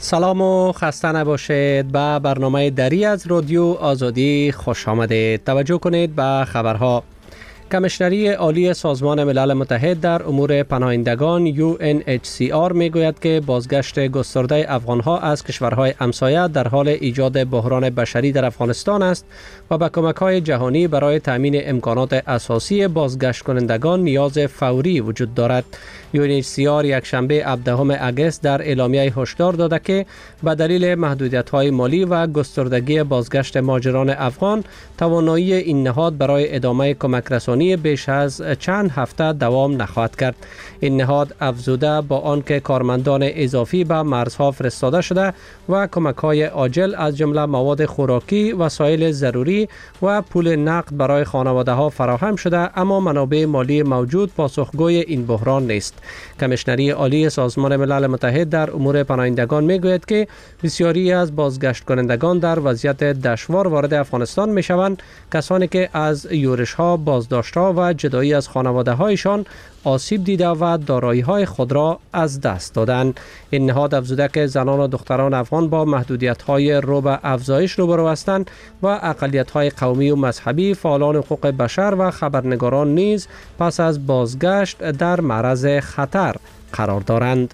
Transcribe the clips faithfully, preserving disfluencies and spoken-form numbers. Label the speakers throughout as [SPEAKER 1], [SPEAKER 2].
[SPEAKER 1] سلام و خسته نباشید. به برنامه دری از رادیو آزادی خوش آمدید. توجه کنید به خبرها. کمیشنری عالی سازمان ملل متحد در امور پناهندگان یو ان اچ سی آر می گوید که بازگشت گسترده افغانها از کشورهای همسایه در حال ایجاد بحران بشری در افغانستان است و با کمک‌های جهانی برای تامین امکانات اساسی بازگشت کنندگان نیاز فوری وجود دارد. یو ان اچ سی آر یک شنبه هفدهم اگست در اعلامیه هشدار داده که به دلیل محدودیت‌های مالی و گستردگی بازگشت مهاجران افغان، توانایی این نهاد برای ادامه کمک رسانی بیش از چند هفته دوام نخواهد کرد. این نهاد افزوده با آنکه کارمندان اضافی به مرزها فرستاده شده و کمک‌های عاجل از جمله مواد خوراکی، وسایل ضروری و پول نقد برای خانواده‌ها فراهم شده، اما منابع مالی موجود پاسخگوی این بحران نیست. کمیشنری عالی سازمان ملل متحد در امور پناهندگان میگوید که بسیاری از بازگشت کنندگان در وضعیت دشوار وارد افغانستان میشوند، کسانی که از یورش‌ها، بازداشت‌ها و جدایی از خانواده‌هایشان آسیب دیده و دارایی‌های خود را از دست دادند. این نهاد افزوده که زنان و دختران افغان با محدودیت‌های رو به افزایش روبرو هستند و اقلیت‌های قومی و مذهبی، فعالان حقوق بشر و خبرنگاران نیز پس از بازگشت در معرض خطر قرار دارند.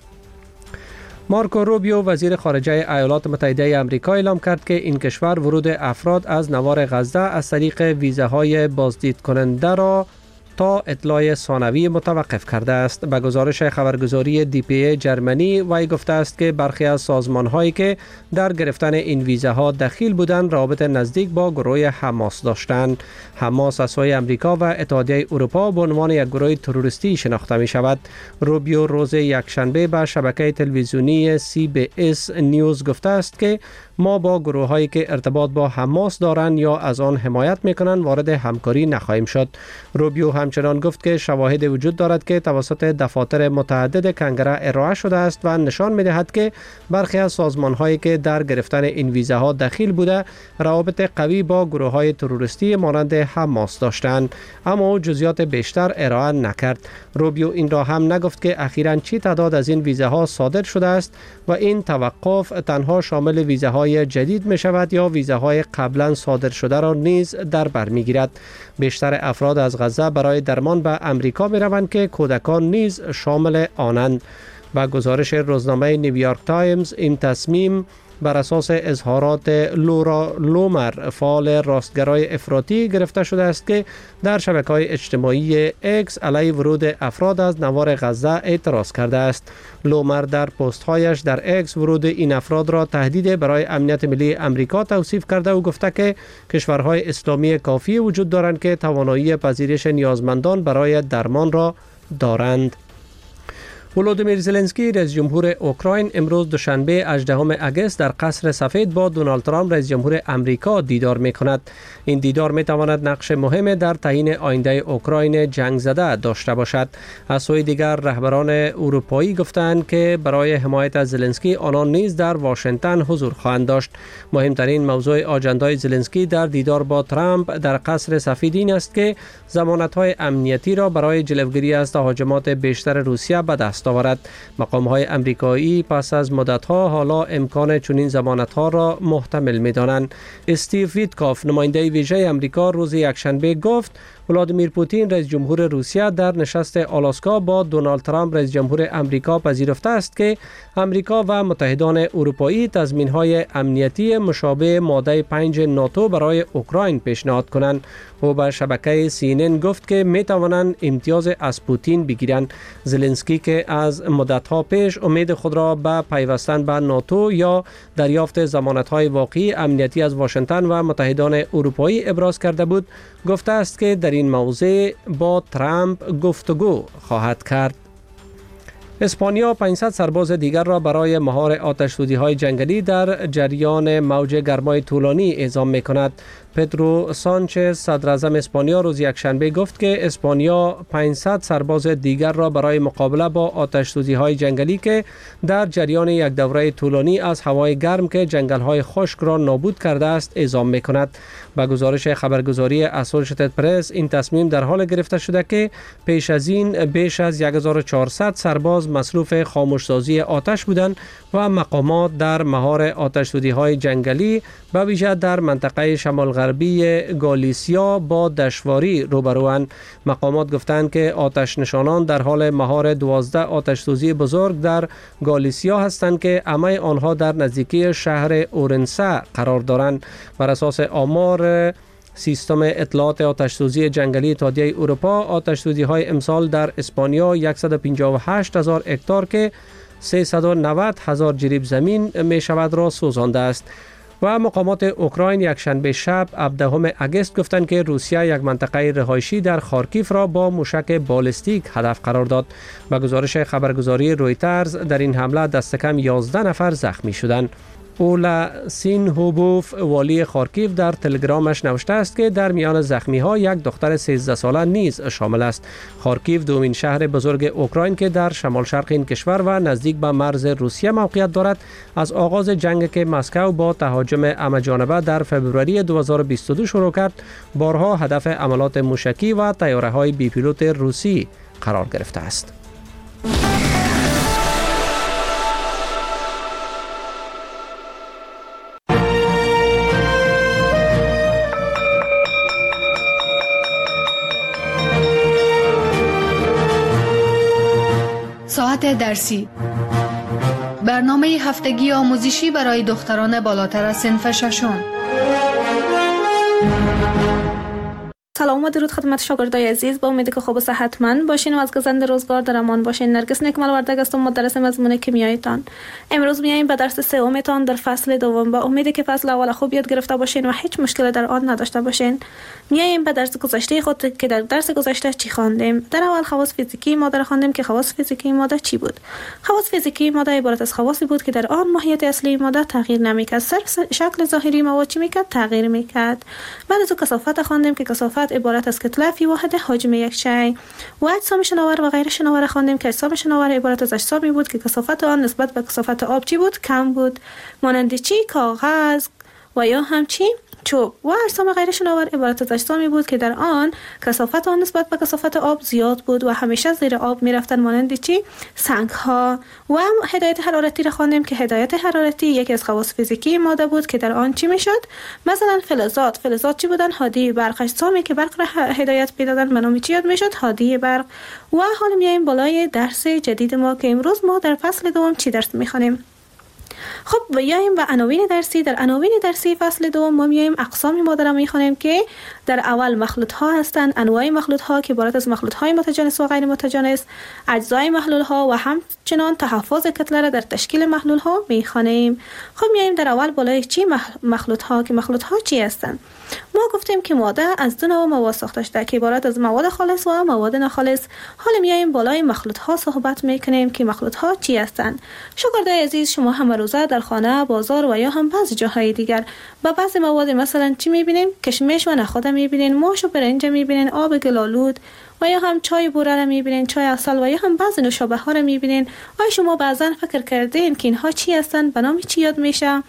[SPEAKER 1] مارکو روبیو وزیر خارجه ایالات متحده آمریکا اعلام کرد که این کشور ورود افراد از نوار غزه از طریق ویزاهای بازدید کننده را تا اطلاع ثانوی متوقف کرده است. به گزارش خبرگزاری دی پی ای جرمنی، وی گفته است که برخی از سازمان‌هایی که در گرفتن این ویزاها دخیل بودند رابط نزدیک با گروه حماس داشتند. حماس از سوی آمریکا و اتحادیه اروپا به عنوان یک گروه تروریستی شناخته می شود. روبیو روز یکشنبه به شبکه تلویزیونی سی بی اس نیوز گفته است که ما با گروه‌هایی که ارتباط با حماس دارند یا از آن حمایت می‌کنند وارد همکاری نخواهیم شد. روبیو همچنان گفت که شواهد وجود دارد که توسط دفاتر متعدد کنگره ارائه شده است و نشان می‌دهد که برخی از سازمان‌هایی که در گرفتن این ویزاها دخیل بوده روابط قوی با گروه‌های تروریستی مانند حماس داشتند، اما او جزئیات بیشتر ارائه نکرد. روبیو این را هم نگفت که اخیراً چی تعداد از این ویزاها صادر شده است و این توقف تنها شامل ویزاهای جدید می شود یا ویزاهای قبلا صادر شده را نیز در بر می گیرد. بیشتر افراد از غزه برای درمان به امریکا می روند که کودکان نیز شامل آنند. با گزارش روزنامه نیویورک تایمز، این تصمیم بر اساس اظهارات لورا لومر، فعال راستگرای افراطی، گرفته شده است که در شبکه‌های اجتماعی اکس علیه ورود افراد از نوار غزه اعتراض کرده است. لومر در پست‌هایش در اکس ورود این افراد را تهدید برای امنیت ملی امریکا توصیف کرده و گفته که کشورهای اسلامی کافی وجود دارند که توانایی پذیرش نیازمندان برای درمان را دارند. ولودیمیر زلنسکی رئیس جمهور اوکراین امروز دوشنبه هجدهم اگست در قصر سفید با دونالد ترامپ رئیس جمهور امریکا دیدار می کند. این دیدار می تواند نقش مهم در تعیین آینده اوکراین جنگ زده داشته باشد. از سوی دیگر رهبران اروپایی گفتند که برای حمایت از زلنسکی آنان نیز در واشنگتن حضور خواهند داشت. مهمترین موضوع آجندای زلنسکی در دیدار با ترامپ در قصر سفید این است که ضمانت‌های امنیتی را برای جلوگیری از تهاجمات بیشتر روسیه به دست آورد. مقام‌های امریکایی پس از مدت‌ها حالا امکان چنین ضمانت‌ها را محتمل می‌دانند. استیو ویتکاف، نماینده ویژه امریکا، روز یکشنبه گفت ولادیمیر پوتین رئیس جمهور روسیه در نشست آلاسکا با دونالد ترامپ رئیس جمهور امریکا پذیرفته است که امریکا و متحدان اروپایی تضمین‌های امنیتی مشابه ماده پنج ناتو برای اوکراین پیشنهاد کنند. او به شبکه سی ان ان گفت که می توانند امتیاز از پوتین بگیرند. زلنسکی که از مدت‌ها پیش امید خود را به پیوستن به ناتو یا دریافت ضمانت‌های واقعی امنیتی از واشنگتن و متحدان اروپایی ابراز کرده بود، گفته است که در این موضوع با ترامپ گفتگو خواهد کرد. اسپانیا پانصد سرباز دیگر را برای مهار آتش‌سوزی‌های جنگلی در جریان موج گرمای طولانی اعزام می‌کند. پدرو سانچز صدر اعظم اسپانیا روز یکشنبه گفت که اسپانیا پانصد سرباز دیگر را برای مقابله با آتش‌سوزی‌های جنگلی که در جریان یک دوره طولانی از هوای گرم که جنگل‌های خشک را نابود کرده است اعزام می‌کند. با گزارش خبرگزاری اسوشییتد پرس این تصمیم در حال گرفته شده که پیش از این بیش از هزار و چهارصد سرباز مصروف خاموشسازی آتش بودند و مقامات در مهار آتش‌سوزی‌های جنگلی به ویژه در منطقه شمال غربی گالیسیا با دشواری روبروند. مقامات گفتند که آتش نشانان در حال مهار دوازده آتش‌سوزی بزرگ در گالیسیا هستند که همه آنها در نزدیکی شهر اورنسه قرار دارند. بر اساس آمار سیستم اطلاعات آتش‌سوزی جنگلی اتحادیه اروپا، آتش‌سوزی‌های امسال در اسپانیا صد و پنجاه و هشت هزار هکتار که سیصد و نود هزار جریب زمین می شود را سوزانده است. و مقامات اوکراین یکشنبه شب هفدهم اگست گفتند که روسیه یک منطقه رهایشی در خارکیف را با موشک بالستیک هدف قرار داد. با گزارش خبرگزاری رویترز در این حمله دست کم یازده نفر زخمی شدند. اولا سینهوبوف والی خارکیف در تلگرامش نوشته است که در میان زخمی ها یک دختر سیزده ساله نیز شامل است. خارکیف دومین شهر بزرگ اوکراین که در شمال شرق این کشور و نزدیک به مرز روسیه موقعیت دارد از آغاز جنگ که مسکو با تهاجم همه‌جانبه در فوریه دو هزار و بیست و دو شروع کرد بارها هدف حملات موشکی و طیاره های بی پیلوت روسی قرار گرفته است.
[SPEAKER 2] ساعت درسی، برنامه هفتگی آموزشی برای دختران بالاتر از صنف ششم.
[SPEAKER 3] سلام و درود خدمت شاگردای عزیز، با امید که خوب و صحتمند باشین و از گزند روزگار در امان باشین. نرگس نکمل وردگ هستم، مدرس مضمون کیمیایتان. امروز میایم به درس سومتان در فصل دوم. با امید که فصل اول خوب یاد گرفته باشین و هیچ مشکلی در آن نداشته باشین. میایم به درس گذشته خود که در درس گذشته چی خواندیم. در اول خواص فیزیکی ماده را خواندیم که خواص فیزیکی ماده چی بود. خواص فیزیکی ماده عبارت از خواصی بود که در آن ماهیت اصلی ماده تغییر نمیکرد، صرف شکل ظاهری مواد چی میکرد؟ تغییر میکرد. بعد از کثافت خواندیم که کثافت عبارت از کتله فی واحد حجم یک شیء. و اجسام شناور و غیر شناور خواندیم که اجسام شناور عبارت از اجسامی بود که کثافت آن نسبت به کثافت آب چی بود؟ کم بود، مانند چی؟ کاغذ و یا هم چی؟ چوب. و اجسام غیر شناور عبارت از اجسامی بود که در آن کثافت آن نسبت به کثافت آب زیاد بود و همیشه زیر آب میرفتن، مانند چی؟ سنگ ها. و هدایت حرارتی را خواندیم که هدایت حرارتی یکی از خواص فیزیکی ماده بود که در آن چی میشد؟ مثلا فلزات، فلزات چی بودن؟ هادی برق. اجسامی که برق را هدایت میدادن به نام چی یاد میشد؟ هادی برق. و حالا میایم بالای درس جدید ما که امروز ما در فصل دوم چی درس میخوانیم. خب بیاییم به عناوین درسی. در عناوین درسی فصل دوم ما میایم اقسام ماده را میخوانیم که در اول مخلوط ها هستند، انواع مخلوط ها که عبارت از مخلوط های متجانس و غیر متجانس، اجزای محلول ها و همچنان تحفظ کتله را در تشکیل محلول ها میخوانیم. خب میایم در اول بالای چی مخلوط ها که مخلوط ها چی هستند. ما گفتیم که ماده از دو نوع مواد ساخته شده که عبارت از مواد خالص و مواد ناخالص. حالا میایم بالای مخلوط ها صحبت میکنیم که مخلوط ها چی هستند. شاگردای عزیز، شما هم روزه در خانه، بازار و یا هم بعضی جاهای دیگر با بعضی مواد مثلا چی میبینیم؟ کشمش و نخود میبینین، ماش و برنج میبینین، آب گلالود و یا هم چای بوره را میبینین، چای عسل و یا هم بعضی نوشابه ها را میبینین. آیا شما بعضا فکر کردین که اینها چی هستند؟ به نام چی یاد میشه؟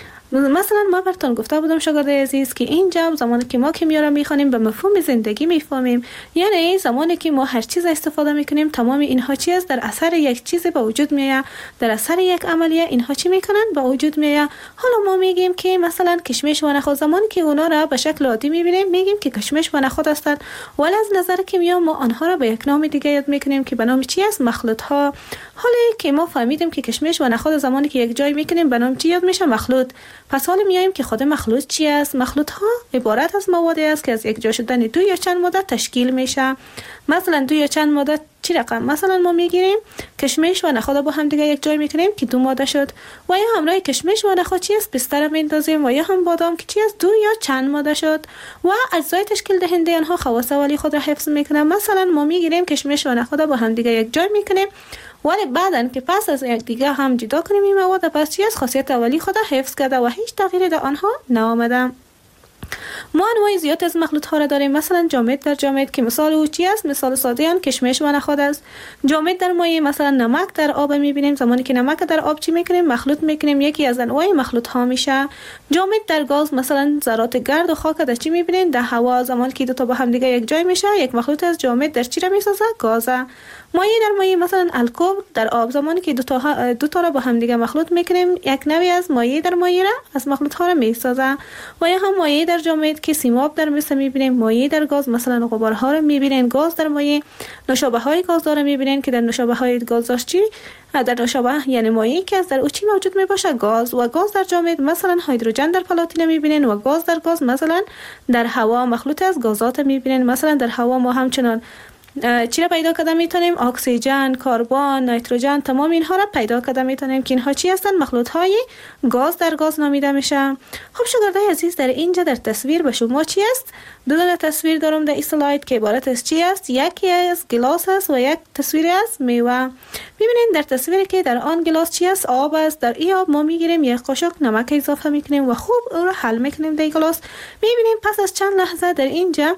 [SPEAKER 3] مثلا ما براتون گفته بودم شاگردای عزیز که اینجا زمانی که ما کیمیا را میخوانیم به مفهوم زندگی میفهمیم، یعنی زمانی که ما هر چیز استفاده میکنیم تمام اینها چی است؟ در اثر یک چیز به وجود میاد، در اثر یک عملیه اینها چی میکنن؟ به وجود میاد. حالا ما میگیم که مثلا کشمش و نخود، زمانی که اونا را به شکل عادی میبینیم میگیم که کشمش و نخود هستند، ولی از نظر کیمیا ما آنها را به یک نام دیگه یاد میکنیم که به نام چی است؟ مخلوط ها. حالا که ما فهمیدیم که کشمش و نخود زمانی که یک جای میکنیم به نام چی یاد میشه؟ مخلوط. پس حالا میایم که خود مخلوط چی است؟ مخلوط ها عبارت از موادی است که از یک جا شدن دو یا چند ماده تشکیل میشه. مثلا دو یا چند ماده چی رقم؟ مثلا ما میگیریم کشمش و نخود با هم دیگه یک جای میکنیم که دو ماده شد، و یا همراه کشمش و نخود چی است؟ پسته را میندازیم، و یا هم بادام که چی است؟ دو یا چند ماده شد. و اجزای تشکیل دهنده آنها خواص اولی خود را حفظ میکنن. مثلا ما میگیریم کشمش و نخود با هم دیگه یک جای میکنیم، ولی بعدن که پس از یک دیگه هم جدا کنیم این مواد، پس چی از خاصیت اولی خود حفظ کرده و هیچ تغییری در آنها نآمده. ما انواع زیاد از مخلوط ها را داریم. مثلا جامد در جامد که مثال او چی است؟ مثال ساده آن کشمش و نخود است. جامد در مایع مثلا نمک در آب میبینیم. زمانی که نمک در آب چی میکنیم؟ مخلوط میکنیم، یکی از انواع مخلوط ها میشه. جامد در گاز مثلا ذرات گرد و خاک در چی میبینیم؟ در هوا. زمانی که دو تا با هم دیگه یک جای میشه، یک مخلوط از جامد در چی را میسازه؟ گاز. مایع در مایع مثلا الکل در آب. زمانی که دو تا دو تا را با هم دیگه مخلوط میکنیم، یک نوعی از مایع در مایع را از مخلوط ها را میسازه. و یا هم مایع در جامد که سیماب در مثل میبینیم. مایع در گاز مثلا غبارها را میبینین. گاز در مایع نوشابه های گاز داره میبینین که در نوشابه های گاز چی در نوشابه یعنی مایعی که از در او چی موجود میباشه؟ گاز. و گاز در جامد مثلا هیدروژن در پلاتین میبینین. و گاز در گاز مثلا در هوا مخلوط از گازات میبینین. مثلا در هوا ما همچنان چی را پیدا کرده میتونیم؟ اکسیژن، کربن، نیتروژن، تمام اینها را پیدا کرده میتونیم که اینها چی هستند؟ مخلوط های گاز در گاز نامیده میشه. خب شاگردای عزیز، در اینجا در تصویر به شما چی است؟ دو تا تصویر دارم در این اسلاید که عبارت از چی است؟ یکی از گلاس است و یک تصویر از میوه. ببینید در تصویری که در آن گلاس چی است؟ آب است. در این آب ما میگیریم یک قاشق نمک اضافه میکنیم و خوب او را حل میکنیم در گلاس. میبینیم پس از چند لحظه در اینجا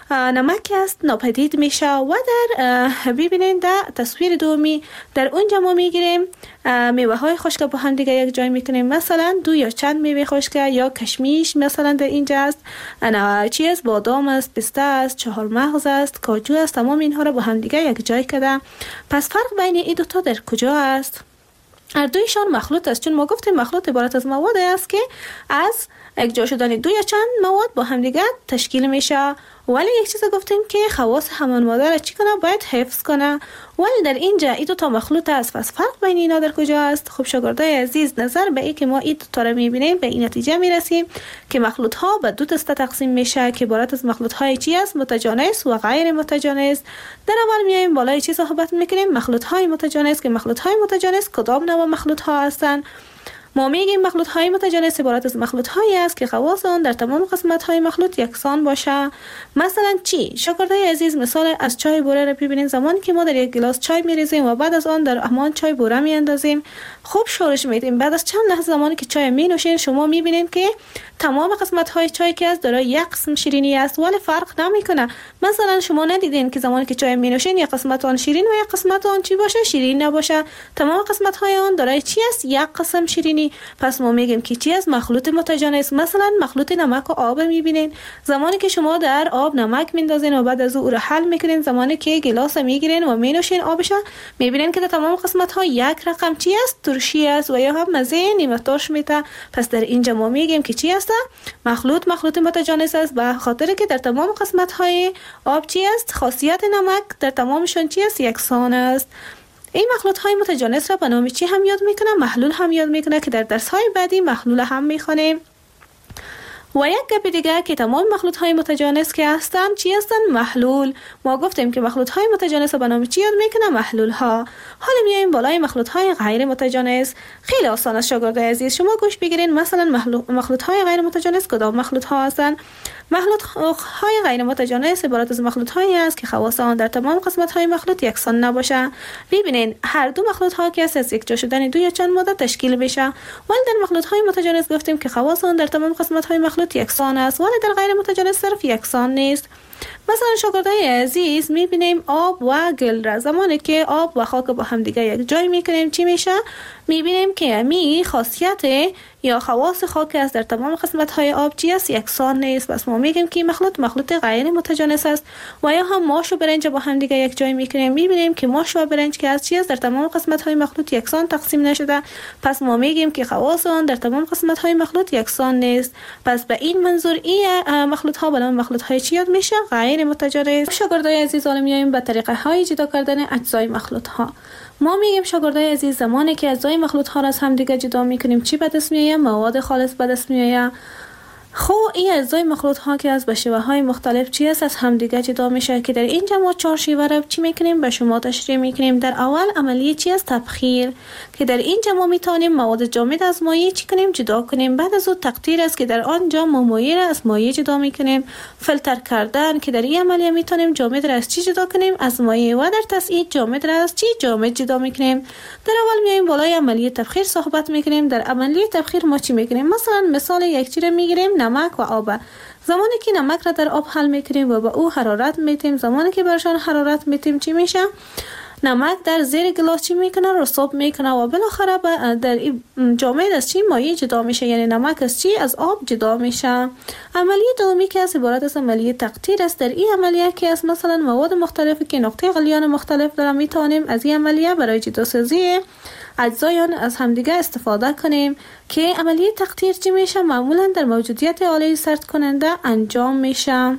[SPEAKER 3] نمک است ناپدید میشه. و در ببینید در تصویر دومی در اونجا ما میگیریم میوه های خشک با هم دیگه یک جای میکنیم. مثلا دو یا چند میوه خشک یا کشمیش مثلا در اینجا است، انا چی است؟ بادام است، پسته است، چهارمغز است، کاجو است. تمام اینها را با هم دیگه یک جای کرده. پس فرق بین این دو تا در کجا است؟ هر دویشان مخلوط است، چون ما گفتیم مخلوط عبارت از مواد است که از یک جا شدن دو یا چند مواد با هم دیگه تشکیل میشه. ولی یک چیز گفتیم که خواص همان ماده را چی کنه؟ باید حفظ کنه. ولی در اینجا این دو تا مخلوط است. پس فرق بین اینا در کجا است؟ خب شاگردای عزیز، نظر به این که ما این دو تا را میبینیم به این نتیجه میرسیم که مخلوط ها به دو دسته تقسیم میشه که عبارت از مخلوط های چی است؟ متجانس و غیر متجانس. در اول میایم بالای چی صحبت میکنیم؟ مخلوط های متجانس. که مخلوط های متجانس کدام نوع مخلوط ها هستند؟ ما میگیم مخلوط های متجانس عبارت از مخلوط هایی است که خواص آن در تمام قسمت های مخلوط یکسان باشه. مثلا چی؟ شاگردای عزیز، مثال از چای بوره را ببینید. زمانی که ما در یک گلاس چای میریزیم و بعد از آن در همان چای بوره میاندازیم، خوب شورش میدیم. بعد از چند لحظه زمانی که چای می نوشین، شما میبینید که تمام قسمت های چای که از دارای یک قسم شیرینی است، ولی فرق نمیکنه. مثلا شما ندیدین که زمانی که چای می نوشین یک قسمت آن شیرین و یک قسمت آن چی باشه؟ شیرین نباشه. تمام قسمت های آن دارای چی است؟ یک قسم شیرینی. پس ما میگیم که چی است؟ مخلوط متجانس. مثلا مخلوط نمک و آب میبینین. زمانی که شما در آب نمک میندازین و بعد از او را حل میکنین، زمانی که گلاس میگیرین و مینوشین آبش، میبینین که در تمام قسمت ها یک رقم چی است؟ ترشی است و یا هم مزه نیمه ترش میده. پس در اینجا ما میگیم که چی است؟ مخلوط مخلوط متجانس است، به خاطر که در تمام قسمت های آب چی است؟ خاصیت نمک در تمامشون چی است؟ یکسان است. این مخلوط های متجانس را به نام چی هم یاد میکنه؟ محلول هم یاد میکنه که در درس های بعدی محلول هم میخوانیم. و یک گپ دیگه که تمام مخلوط های متجانس که هستن چی هستن؟ محلول. ما گفتیم که مخلوط های متجانس به نام چی یاد میکنه؟ محلول ها. حالا میایم بالای مخلوط های غیر متجانس. خیلی آسان است شاگردای عزیز، شما گوش بگیرین. مثلا مخلوط های غیر متجانس کدام مخلوط ها هستن؟ مخلوط های غیر متجانس عبارت از مخلوط هایی است که خواص آن در تمام قسمت های مخلوط یکسان نباشه. ببینین هر دو مخلوط ها که از یک جا شدن دو یا چند ماده تشکیل میشه. ولی در مخلوط های متجانس گفتیم که خواص آن در تمام قسمت های مخلوط یکسان است، ولی در غیر متجانس صرف یکسان نیست. مثلا شاگردای عزیز میبینیم آب و گل را زمانی که آب و خاک با هم دیگه یک جای میکنیم چی میشه؟ میبینیم که می خاصیت یا خواص خاک است در تمام قسمت های آب چی است؟ یکسان نیست. پس ما میگیم که مخلوط مخلوط غیر متجانس است. و یا هم ماش و برنج با هم دیگه یک جای میکنیم، میبینیم که ماش و برنج که از چی است؟ در تمام قسمت های مخلوط یکسان تقسیم نشده. پس ما میگیم که خواص آن در تمام قسمت های مخلوط یکسان نیست. پس به این منظور این مخلوط ها به نام مخلوط های چی یاد میشه؟ غیر متجانس. شاگردای عزیز، حالا میایم به طریقه های جدا کردن اجزای مخلوط ها. ما میگیم شاگردای عزیز زمانی که اجزای مخلوط ها را از هم دیگه جدا میکنیم چی به دست میآید؟ مواد خالص به دست میآید. خب این اجزای مخلوط ها که از به شیوه های مختلف چی است از هم دیگه جدا میشه که در اینجا ما چهار شیوه را چی میکنیم به شما تشریح میکنیم. در اول عملیه چی است؟ تبخیر، که در اینجا ما میتونیم مواد جامد از مایع چی کنیم؟ جدا کنیم. بعد از اون تقطیر است که در آنجا ما مایع را از مایع جدا میکنیم. فیلتر کردن که در این عملیه میتونیم جامد را از چی جدا کنیم؟ از مایع. و در تسعید جامد را از چی؟ جامد جدا میکنیم. در اول میایم بالای عملیه تبخیر صحبت میکنیم. در عملیه تبخیر ما چی میکنیم؟ مثلا مثال یک چیز میگیریم نمک و آب. زمانی که نمک را در آب حل میکنیم و به او حرارت میتیم، زمانی که برشان حرارت میتیم چی میشه؟ نمک در زیر گلاس چی میکنه؟ رسوب میکنه و بالاخره در جامد از چی مایع جدا میشه، یعنی نمک از چی؟ از آب جدا میشه. عملیه دومی که از عبارت از عملیه تقطیر است. در این عملیه که از مثلا مواد مختلفی که نقطه غلیان مختلف دارن میتونیم از این عملیه برای جداسازی اجزای آن از همدیگه استفاده کنیم که عملیه تقطیر چی میشه؟ معمولا در موجودیت آله سرد کننده انجام میشه.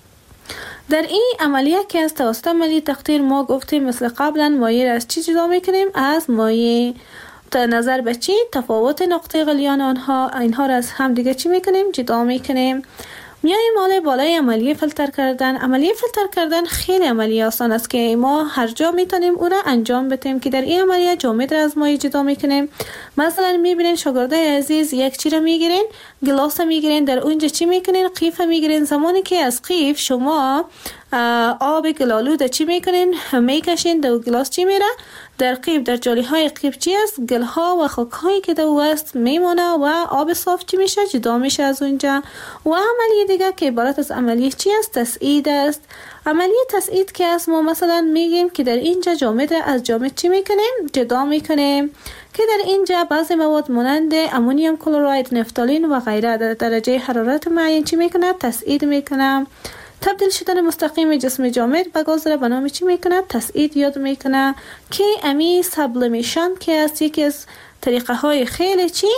[SPEAKER 3] در این عملیه که از توسط عملیه تقطیر ما گفتیم مثل قبلا مایع را از چی جدا میکنیم؟ از مایع. در نظر به چی؟ تفاوت نقطه غلیان آنها، اینها را از هم دیگه چی میکنیم؟ جدا میکنیم. میاییم مال بالای عملیه فیلتر کردن. عملیه فیلتر کردن خیلی عملیه آسان است که ما هر جا میتونیم او را انجام بدیم که در این عملیه جامد را از مایع جدا میکنیم. مثلا میبینین شاگردای عزیز یک چی را میگیرین، گلاس میگیرین، در اونجا چی میکنین؟ قیف میگیرین. زمانی که از قیف شما آب گلالود چی میکنین؟ میکشین، در گلاس چی میره؟ در قیف، در جالی های قیف چی است؟ گل ها و خاک هایی که در است میمونه و آب صاف چی میشه؟ جدا میشه از اونجا. و عملیه دیگه که عبارت از عملیه چی است؟ تسعید است. عملیه تسعید که است ما مثلا میگیم که در اینجا جامد را از جامد چی میکنیم؟ جدا میکنیم که در اینجا بعضی مواد مانند امونیوم کلراید، نفتالین و غیره در درجه حرارت معین چی میکنه؟ تسعید میکنه. تبدیل شدن مستقیم جسم جامد به گاز را به نام چی میکنه؟ تسعید یاد میکنه که امی سابلیمیشن که است یکی از طریقه های خیلی چی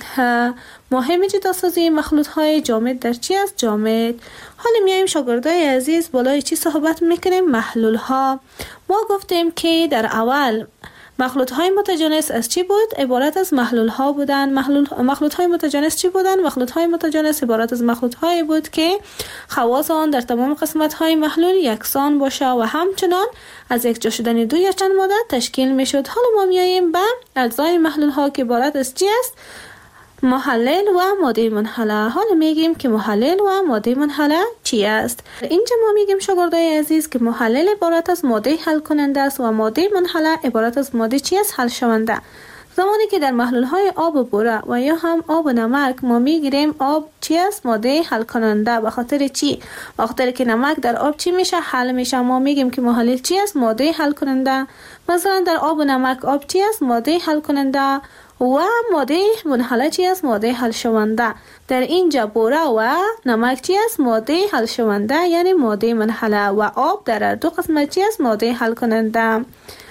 [SPEAKER 3] مهم جداسازی مخلوط های جامد در چی است؟ جامد. حالا میایم شاگردای عزیز بالای چی صحبت میکنیم؟ محلول ها. ما گفتیم که در اول مخلوط های متجانس از چی بود؟ عبارت از محلول ها بودن. محلول مخلوط های متجانس چی بودن؟ مخلوط های متجانس عبارت از مخلوط های بود که خواص آن در تمام قسمت های محلول یکسان باشه و همچنان از یک جا شدن دو یا چند ماده تشکیل می شد. حالا ما میاییم به اجزای محلول ها که عبارت از چی است؟ محلل و ماده منحله. حالا میگیم که محلل و ماده منحله چی است؟ اینجا ما میگیم شاگردای عزیز که محلل عبارت از ماده حل کننده است و ماده منحله عبارت از ماده چی است؟ حل شونده. زمانی که در محلول های آب و بوره و یا هم آب و نمک ما میگیریم آب چی است؟ ماده حل کننده. به خاطر چی؟ به خاطر که نمک در آب چی میشه؟ حل میشه. ما میگیم که محلل چی است؟ ماده حل کننده. مثلا در آب و نمک آب چی است؟ ماده حل کننده و ماده منحله چی است؟ ماده حل شونده. در اینجا بوره و نمک چی است؟ ماده حل شونده یعنی ماده منحله و آب در دو قسمت چی است؟ ماده حل کننده.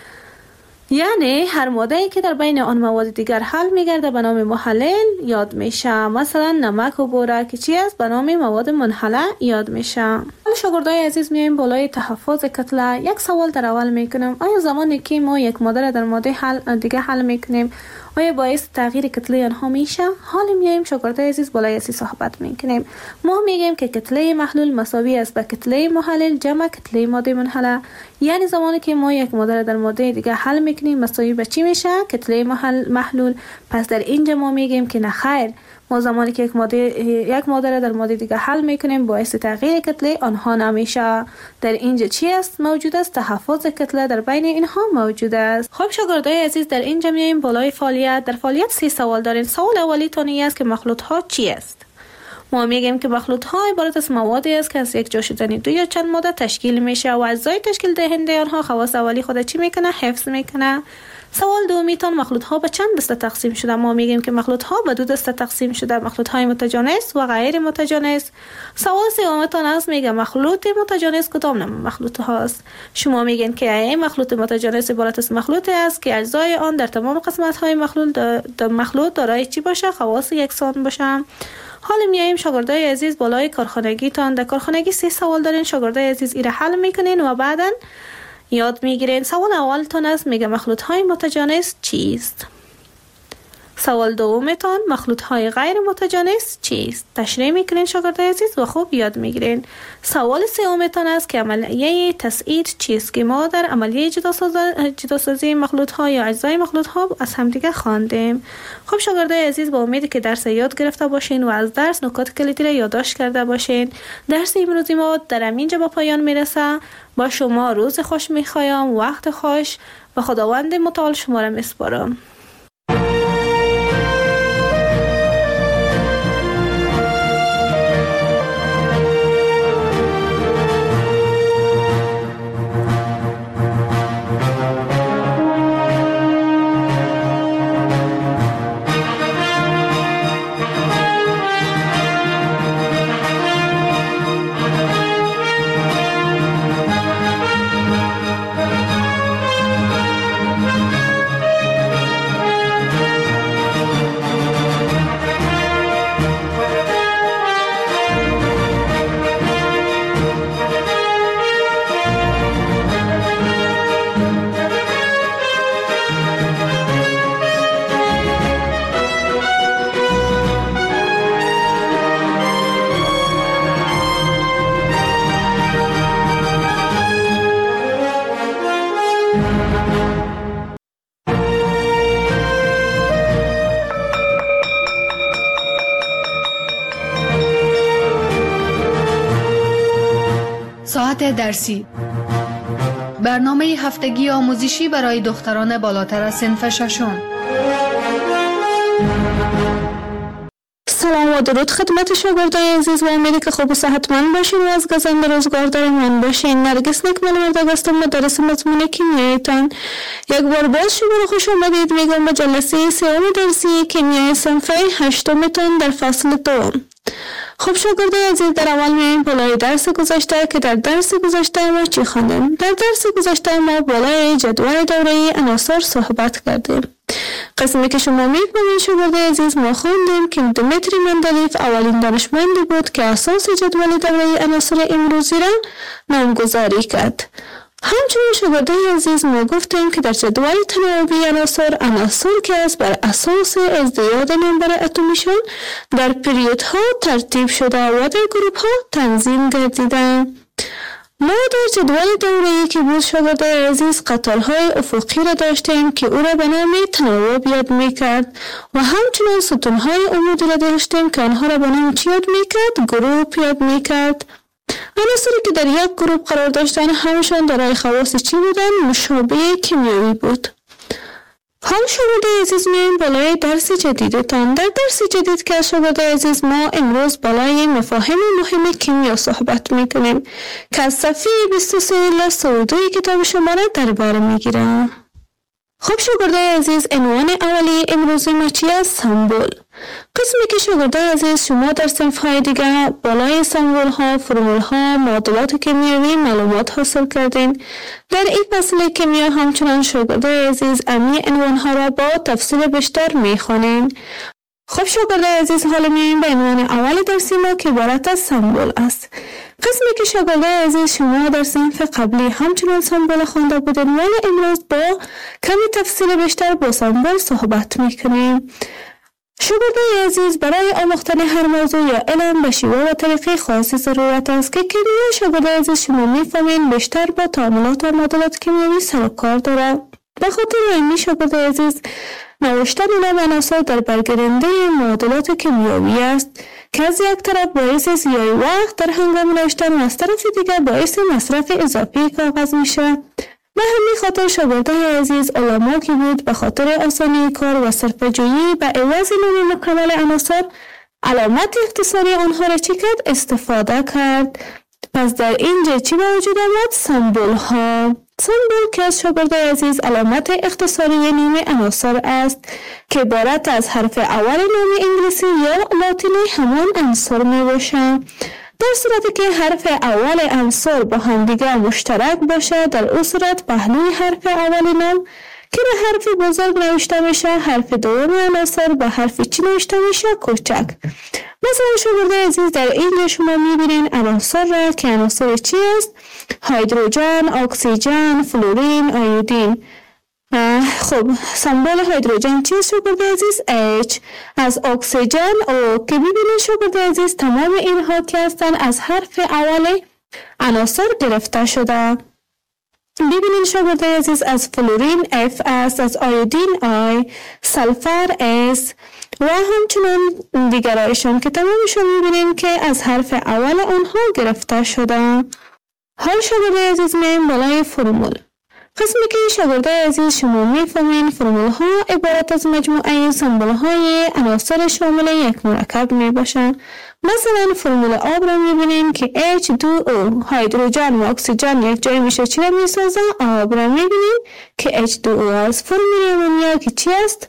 [SPEAKER 3] یعنی هر ماده‌ای که در بین آن مواد دیگر حل میگرده به نام محلل یاد میشه. مثلا نمک و بوره که چی است؟ به نام مواد منحله یاد میشه. حالا شاگردای عزیز میایم بالای تحفظ کتله. یک سوال در اول میکنم، آیا زمانی که ما یک ماده را در ماده حل دیگه حل میکنیم آیا باعث تغییر کتله آنها میشه؟ حالا میایم شاگردای عزیز بالای اسی صحبت میکنیم. ما میگیم که کتله محلول مساوی است به کتله محلل جمع کتله ماده منحله. یعنی زمانی که ما یک ماده را در ماده دیگه حل میکنیم مساوی به چی میشه؟ کتله محلول. پس در اینجا ما میگیم که نه خیر، ما زمانی که یک ماده یک ماده را در ماده دیگه حل میکنیم باعث تغییر کتله آنها نمیشه. در اینجا چی است موجود است؟ تحفظ کتله در بین اینها موجود است. خب شاگردای عزیز در اینجا میایم بالای فعالیت. در فعالیت سی سوال دارین. سوال اولی تونی است که مخلوط ها چی است؟ ما میگیم که مخلوط ها عبارت از موادی است که از یک جا شدن دو یا چند ماده تشکیل میشه و اجزای تشکیل دهنده آنها خواص اولی خود چی میکنه؟ حفظ میکنه. سوال دومی تان مخلوط ها به چند دسته تقسیم شده؟ ما میگیم که مخلوط ها به دو دسته تقسیم شده، مخلوط های متجانس و غیر متجانس. سوال سوم تان است میگه مخلوط متجانس کدام نوع مخلوط هاست؟ شما میگین که این مخلوط متجانس عبارت از مخلوطی است که اجزای آن در تمام قسمت های مخلوط در مخلوط دارای چی باشه؟ خواص یکسان باشه. حالا میایم شاگردای عزیز بالای کارخانگی تان. در کارخانگی سه سوال دارین شاگردای عزیز، ایره حل میکنین و بعداً یاد میگیرین. سوال اولتون است میگه مخلوط های متجانس چیست؟ سوال دومتون مخلوط های غیر متجانس چیست؟ تشریح میکنین شاگردای عزیز و خوب یاد میگیرین. سوال سومتون است که عملیه تسعید چیست که ما در عملیه جداسازی مخلوط ها یا اجزای مخلوط ها از همدیگه خواندیم. خب شاگردای عزیز با امیدی که درس یاد گرفته باشین و از درس نکات کلیدی را یادداشت کرده باشین. درس امروزی ما در اینجا به پایان میرسه. با شما روز خوش میخوایم، وقت خوش و خداوند متعال شما را میسپارم.
[SPEAKER 2] درسی. برنامه هفتگی آموزشی برای دختران بالاتر از صنف ششم.
[SPEAKER 3] سلام و درود خدمت شاگردای عزیز و امیدی که خوب و صحتمند باشین و از گزند روزگار در من باشین. نرگس نکمل وردگ هستم، مدرس مضمون کیمیایتان. یک بار باز شما رو خوش آمدید میگم به جلسه سوم درسی کیمیای صنف هشتمتان در فصل دوم. خب شاگردای عزیز، در اول میایم بالای درس گذشته که در درس گذشته ما چی خواندیم؟ در درس گذشته ما بالای جدول دوره عناصر صحبت کردیم. قسمی که شما میفهمید شاگردای عزیز، ما خواندیم که دمیتری مندلیف اولین دانشمندی بود که اساس جدول دوره عناصر امروزی را نامگذاری کرد. همچنین شاگردای عزیز، ما گفتیم که در جدول تناوبی عناصر، عناصر که از بر اساس ازدیاد نمبر اتمیشان در پریودها ترتیب شده و در گروپ ها تنظیم گردیدند. ما در جدول دوره‌ای که بود شاگردای عزیز، قطارهای افقی را داشتیم که او را به نام تناوب یاد میکرد و همچنین ستونهای عمودی را داشتیم که آنها را به نام چی یاد میکرد؟ گروپ یاد میکرد. عناصری که در یک گروپ قرار داشتن همشان دارای خواص چی بودن؟ مشابه کیمیایی بود. حال شاگردای عزیز میایم بالای درس جدیدتان. در درس جدید که شاگردای عزیز ما امروز بالای مفاهیم مهم کیمیا صحبت میکنیم که از صفحه بیست و سه الی سی و دو کتاب شما را در بر میگیرم. خب شاگردای عزیز، عنوان اولی امروز ما چی است؟ سمبل. قسمی که شاگردای عزیز شما در صنف‌های دیگه بالای سمبل ها، فرمول ها، معادلات کیمیایی معلومات حاصل کردین. در این فصل کیمیا همچنان شاگردای عزیز امی عنوان ها را با تفصیل بیشتر میخوانین. خب شاگردای عزیز، حالا میایم به عنوان اول درسی ما که عبارت از سمبل است. قسمی که شاگردای عزیز شما در صنف قبلی همچنان سمبل خوانده بودین، ولی امروز با کمی تفصیل بیشتر با سمبل صحبت میکنیم. شاگردای عزیز، برای آموختن هر موضوع یا علم به شیوه و طریقه خاصی ضرورت است که کیمیا شاگردای عزیز شما میفهمین بیشتر با تعاملات و معادلات کیمیایی سر و کار داره. به خاطر همین شاگردای عزیز، نوشتن نام عناصر در برگیرنده معادلات کیمیایی است که از یک طرف باعث ضیاع وقت در هنگام نوشتن و از طرف دیگر باعث مصرف اضافی کاغذ میشه. به همین خاطر شاگردای عزیز، علما که بود به خاطر آسانی کار و صرفه‌جویی به عوض نام مکمل عناصر علامت اختصاری آنها را چی کرد؟ استفاده کرد. پس در اینجا چی به وجود آمد؟ سمبل ها. سمبل که از شاگردای عزیز علامت اختصاری نام عناصر است که عبارت از حرف اول نام انگلیسی یا لاتینی همان عنصر می باشند. در صورتی که حرف اول عنصر با هم دیگر مشترک باشه، در اون صورت پهلوی حرف اول نام که به حرف بزرگ نوشته میشه، حرف دوم عناصر به حرف چی نوشته میشه؟ کوچک. مثلا شاگردای عزیز، در اینجا شما میبینین عناصر را که عناصر چی است؟ هیدروژن، اکسیژن، فلورین، آیودین. خب سمبل هیدروژن چیست شاگردای عزیز؟ H. از اکسیژن او که ببینید شاگردای عزیز تمام اینها که هستن از حرف اول عناصر گرفته شده. ببینید شاگردای عزیز از فلورین F است، از آیودین I، سلفر S و همچنین دیگرایشان که تمامشون میبینیم که از حرف اول اونها گرفته شده. حال شاگردای عزیز میایم بالای فرمول. قسمی که شاگردای عزیز شما میفهمین فرمول ها عبارت از مجموعه سمبل های عناصر شامل یک مرکب می باشند. مثلا فرمول آب را میبینین که اچ دو او، هیدروژن و اکسیژن یک جای میشه چی را میسازن؟ آب را میبینین که اچ دو او است. فرمول امونیا که چی است؟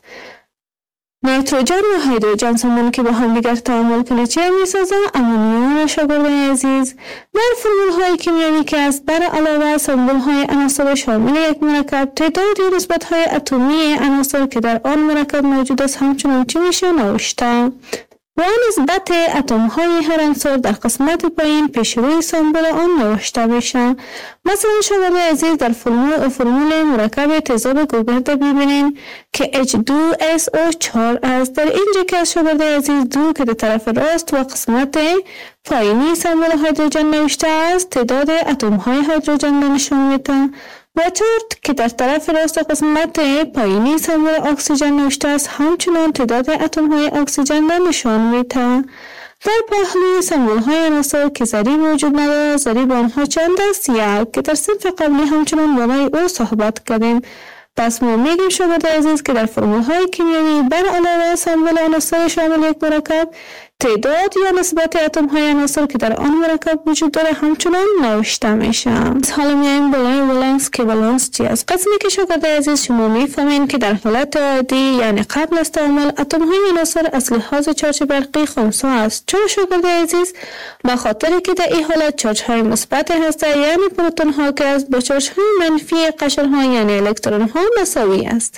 [SPEAKER 3] نیتروژن و هیدروژن سمون که با هم دیگر تعامل کنه چی میسازن؟ امونیا را شاگردای عزیز. در فرمول های کیمیایی که است بر علاوه سمبل های عناصر شامل یک مرکب تعداد و نسبت های اتمی عناصر که در آن مرکب موجود است همچنان چی میشه نوشته و نسبت اتم های هر عنصر در قسمت پایین پیش روی سمبل آن نوشته میشه. مثلا شاگردای عزیز در فرمول فرمول مرکب تیزاب گوگرد ببینین که اچ دو اس او چهار است. در اینجا که شاگردای عزیز دو که در طرف راست و قسمت پایینی سمبل هیدروژن نوشته است تعداد اتم های هیدروژن را نشان میده و چرت که در طرف راست قسمت پایینی سمبل اکسیژن نوشته است همچنان تعداد اتم های اکسیژن را نشان میده. در پهلوی سمبول های عناصر که ذری وجود ندارد، ذری با آنها چند است؟ یک، که در صنف قبلی همچنان برای او صحبت کردیم. پس ما میگیم شاگرد عزیز که در فرمول های کیمیایی بر علاوه سمبل عناصر شامل یک مرکب، تعداد یا نسبت اتم های عناصر که در آن مرکب وجود داره همچنان نوشته میشه. حالا میایم بالای ولانس که ولانس چی است؟ قسمی که شاگرد عزیز شما میفهمین که در حالت عادی یعنی قبل از تعامل اتم های عناصر از لحاظ چارج برقی خنثی است. چرا شاگرد عزیز؟ به خاطر که در این حالت چارج های مثبت هسته یعنی پروتون ها که از با چارج های منفی قشر ها یعنی الکترون ها مساوی است.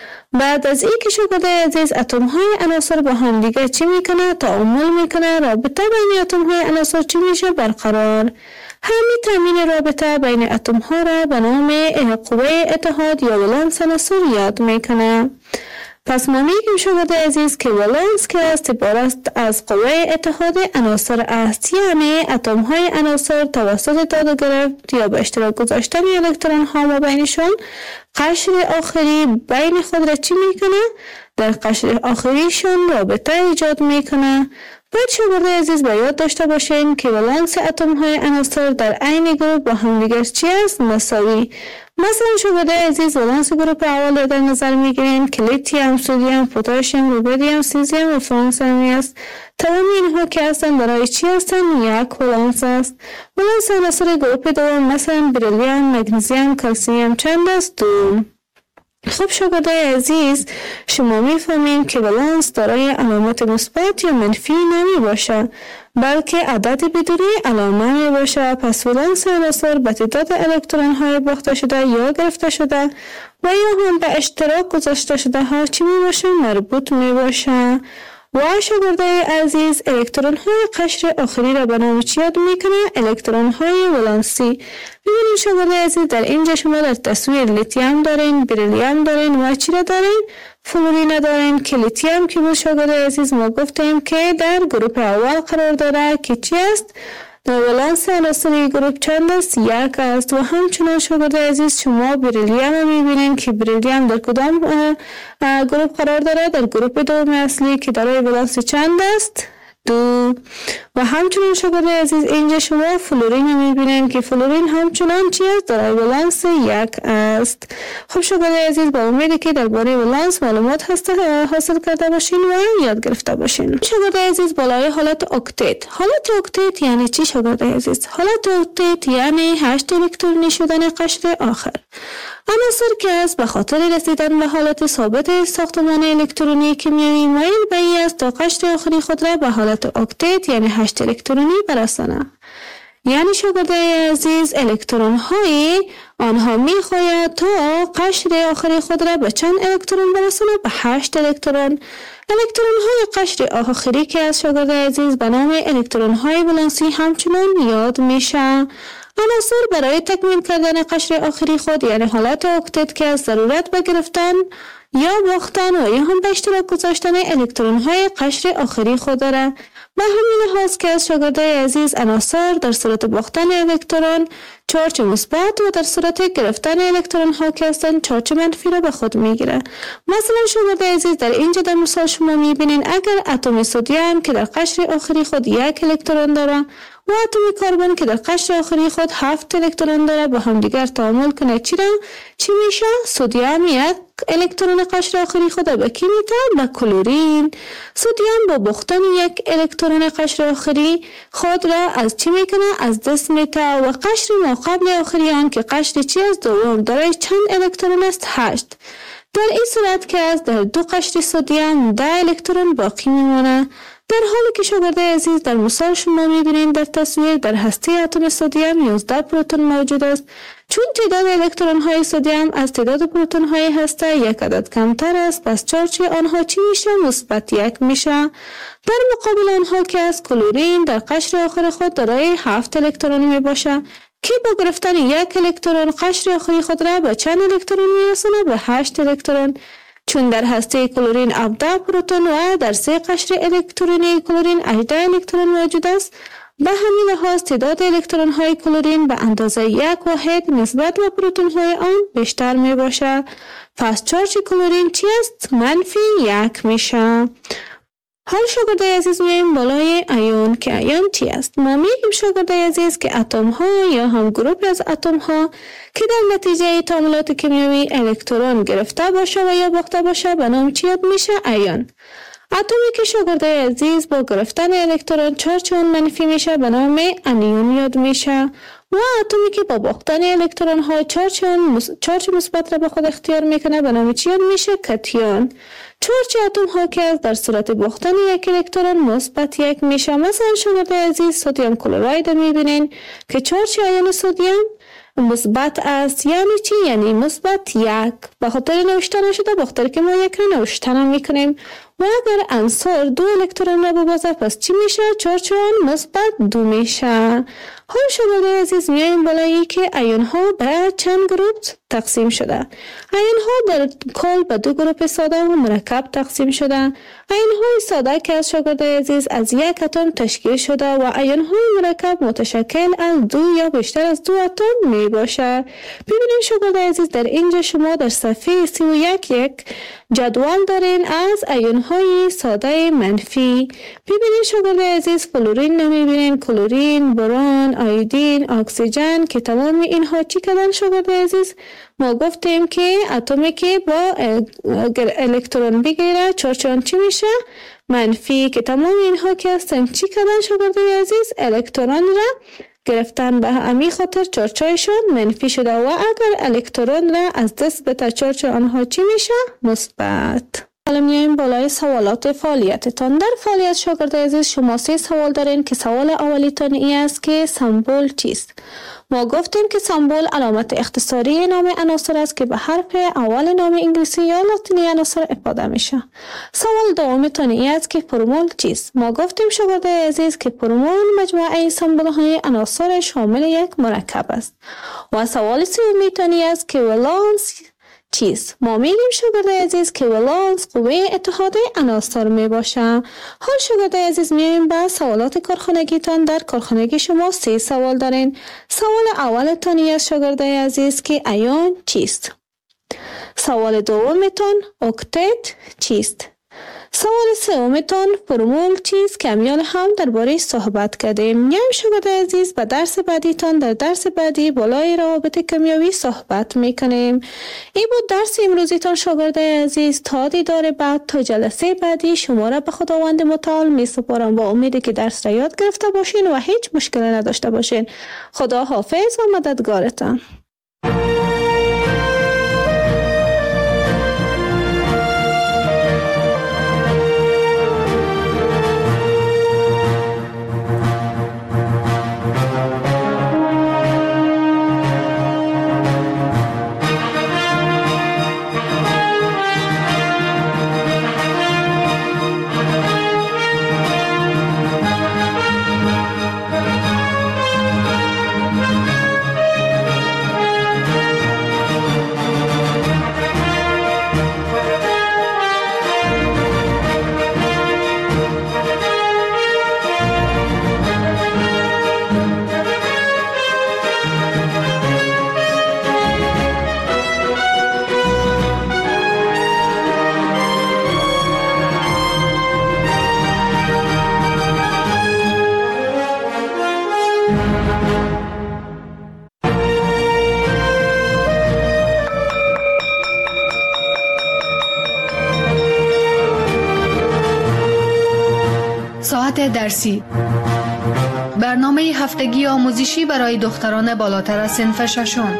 [SPEAKER 3] بعد از این که شاگرد عزیز اتم های عناصر با هم دیگه چی میکنه؟ تعامل میکنه. رابطه بین اتم های عناصر چی میشه؟ برقرار. همین تامین رابطه بین اتم ها را به نام قوه اتحاد یا ولانس عناصر یاد میکنه. پس ما میگیم شاگرد عزیز که ولانس که است عبارت از قوه اتحاد عناصر است، یعنی اتم های عناصر توسط داد و گرفت یا به اشتراک گذاشتن الکترون ها ما بینشان قشر آخری بین خود را چی میکنه؟ در قشر آخریشون رابطه ایجاد میکنه. باید شاگرد عزیز با یاد داشته باشین که ولانس اتم های عناصر در عین گروپ با هم دیگر چی است؟ مساوی. مثلا شاگرد عزیز ولانس گروپ اول را در نظر میگیرین که لیتیوم، سدیم، پتاسیم، روبیدیم، سیزیم و فرانسمی است. تمام اینها که هستن برای چی هستن؟ یک ولانس است. ولانس عناصر گروپ دوم مثلا بریلیوم، مگنیزیم، کلسیم چند است؟ دو. خب شاگرد عزیز شما میفهمین که ولانس دارای علامت مثبت یا منفی نمی باشه بلکه عدد بدون علامه می باشه. پس ولانس عناصر به تعداد الکترون های باخته شده یا گرفته شده و یا هم به اشتراک گذاشته شده ها چی می باشه؟ مربوط می باشه. و شاگرد عزیز الکترون های قشر آخری را به نام چی یاد میکنه؟ الکترون های ولانسی. ببینید شاگرد عزیز در اینجا شما در تصویر لیتیوم دارین، بریلیوم دارین و چی را دارین؟ فلورین دارین که لیتیوم که بود شاگرد عزیز ما گفتیم که در گروپ اول قرار داره که چی است؟ در ولانس عناصری گروپ چند است؟ یک است. و همچنان شاگرد عزیز شما بریلیوم میبینین که بریلیوم در کدام گروپ قرار داره؟ در گروپ دوم اصلی که دارای ولانس چند است؟ دو. و همچنان شاگرد عزیز اینجا شما فلورین میبینین که فلورین همچنان چی است؟ دارای ولانس یک است. خب شاگرد عزیز با امیدی که درباره ولانس معلومات حاصل کرده باشین و یاد گرفته باشین. شاگرد عزیز بالای حالت اکتیت. حالت اکتیت یعنی چی شاگرد عزیز؟ حالت اکتیت یعنی هشت الکترونی شدن قشر آخر. عناصر که است به خاطر رسیدن به حالت ثابت ساختمان الکترونی کیمیایی مایل به این است تا قشر آخری خود را به حالت اکتیت یعنی هشت الکترونی برسانه. یعنی شاگرد عزیز الکترون های آنها می خواهد تا قشر آخری خود را به چند الکترون برسانه؟ به هشت الکترون. الکترون های قشر آخری که از شاگرد عزیز به نام الکترون های ولانسی همچنان یاد میشه. عناصر برای تکمیل کردن قشر آخری خود یعنی حالت اکتیت که از ضرورت به گرفتن یا باختن و یا هم به اشتراک گذاشتن الکترون های قشر آخری خود داره. به همین لحاظ که از شاگرد عزیز عناصر در صورت باختن الکترون چارج مثبت و در صورت گرفتن الکترون ها که هستند چارج منفی را به خود میگیره. مثلا شاگرد عزیز در اینجا در مثال شما میبینین اگر اتم سدیم که در قشر آخری خود یک الکترون داره و اتم کربن که در قشر آخری خود هفت الکترون داره با هم دیگر تعامل کنه چی را؟ چی میشه؟ سدیم یک الکترون قشر آخری خود به کی میده؟ به کلورین. سدیم با باختن یک الکترون قشر آخری خود را از چی میکنه؟ از دست میده و قشر ما قبل آخری آن که قشر چی است؟ دوم دارای چند الکترون است؟ هشت. در این صورت که از در دو قشر سدیم ده الکترون باقی میمونه. در حالی که شاگرد عزیز در مثال شما میبینید در تصویر در هسته اتم سدیم یازده پروتون موجود است. چون تعداد الکترون های سدیم از تعداد پروتون های هسته یک عدد کمتر است پس چارج آنها چی میشه؟ مثبت یک میشه. در مقابل آنها که از کلورین در قشر آخر خود دارای هفت الکترون میباشه که با گرفتن یک الکترون قشر آخری خود را به چند الکترون میرسونه؟ به هشت الکترون. چون در هسته کلورین هفده پروتون و در سه قشر الکترونی کلورین هجده الکترون موجود است به همین لحاظ تعداد الکترون های کلورین به اندازه یک واحد نسبت به پروتون های آن بیشتر می باشه. پس چارج کلورین چی است؟ منفی یک میشه. حال شاگردای عزیز میایم بالای ایون که ایون چی است؟ ما میگیم شاگردای عزیز که اتم ها یا هم گروه از اتم ها که در نتیجه تعاملات کیمیایی الکترون گرفته باشه و یا باخته باشه به نام چی یاد میشه؟ ایون. اتمی که شاگردای عزیز با گرفتن الکترون چارج اون منفی میشه به نام انیون یاد میشه و اتمی که با باختن الکترون ها چارج اون چارج مثبت را به خود اختیار میکنه به نام چی یاد میشه؟ کاتیون. چارج اتم ها که در صورت باختن یک الکترون مثبت یک میشه. مثلا شاگردای عزیز سدیم کلراید میبینین که چارج ایون سدیم مثبت است. یعنی چی؟ یعنی مثبت یک. به خاطر نوشته نشده به خاطر که ما یک رو نوشتن میکنیم و اگر عنصر دو الکترون را ببازه پس چی میشه؟ چارج اون مثبت دو میشه. حال شاگردای عزیز میایم بالایی که ایون ها به چند گروه تقسیم شده. ایون ها در کل به دو گروه ساده و مرکب تقسیم شده. ایون های ساده که از شاگردای عزیز از یک اتم تشکیل شده و ایون های مرکب متشکل از دو یا بیشتر از دو اتم می باشه. ببینید شاگردای عزیز در اینجا شما در صفحه سی و یک یک جدول دارین از ایون های ساده منفی. ببینید شاگردای عزیز فلورین نمیبینین، کلورین، برون، آیودین، اکسیژن که تمام اینها چی کردن شاگردای عزیز؟ ما گفتیم که اتمی که با الکترون بگیره چارج اون چی میشه؟ منفی. که تمام اینها که هستن چی کردن شاگردای عزیز؟ الکترون را گرفتن به همین خاطر چارجشون منفی شده و اگر الکترون را از دست بده چارج آنها چی میشه؟ مثبت. حالا میایم بالای سوالات فعالیتتان. در فعالیت شاگردای عزیز شما سه سوال دارین که سوال اولیتان این است که سمبل چیست؟ ما گفتیم که سمبل علامت اختصاری نام عناصر است که به حرف اول نام انگلیسی یا لاتینی عناصر افاده میشه. سوال دومتان این است که فرمول چیست؟ ما گفتیم شاگردای عزیز که فرمول مجموعه سمبل های عناصر شامل یک مرکب است. و سوال سومیتان این است که ولانس چیست؟ ما میگیم شاگردای عزیز که ولانس قوه اتحاد عناصر می باشه. حال شاگردای عزیز میایم به سوالات کارخانگیتان. در کارخانگی شما سه سوال دارین. سوال اولتان است شاگردای عزیز که ایون چیست؟ سوال دومتان اکتت چیست؟ سوال سومتان فرمول چیست که امیال هم درباره صحبت کردیم. میایم شاگردای عزیز به درس بعدیتان. در درس بعدی بالای روابط کیمیایی صحبت میکنیم. این بود درس امروزیتان شاگردای عزیز. تا دیدار بعد، تا جلسه بعدی شما را به خداوند متعال می سپارم با امیدی که درس را یاد گرفته باشین و هیچ مشکلی نداشته باشین. خدا حافظ و مددگارتان.
[SPEAKER 2] ساعت درسی، برنامه هفتگی آموزشی برای دختران بالاتر از صنف ششم.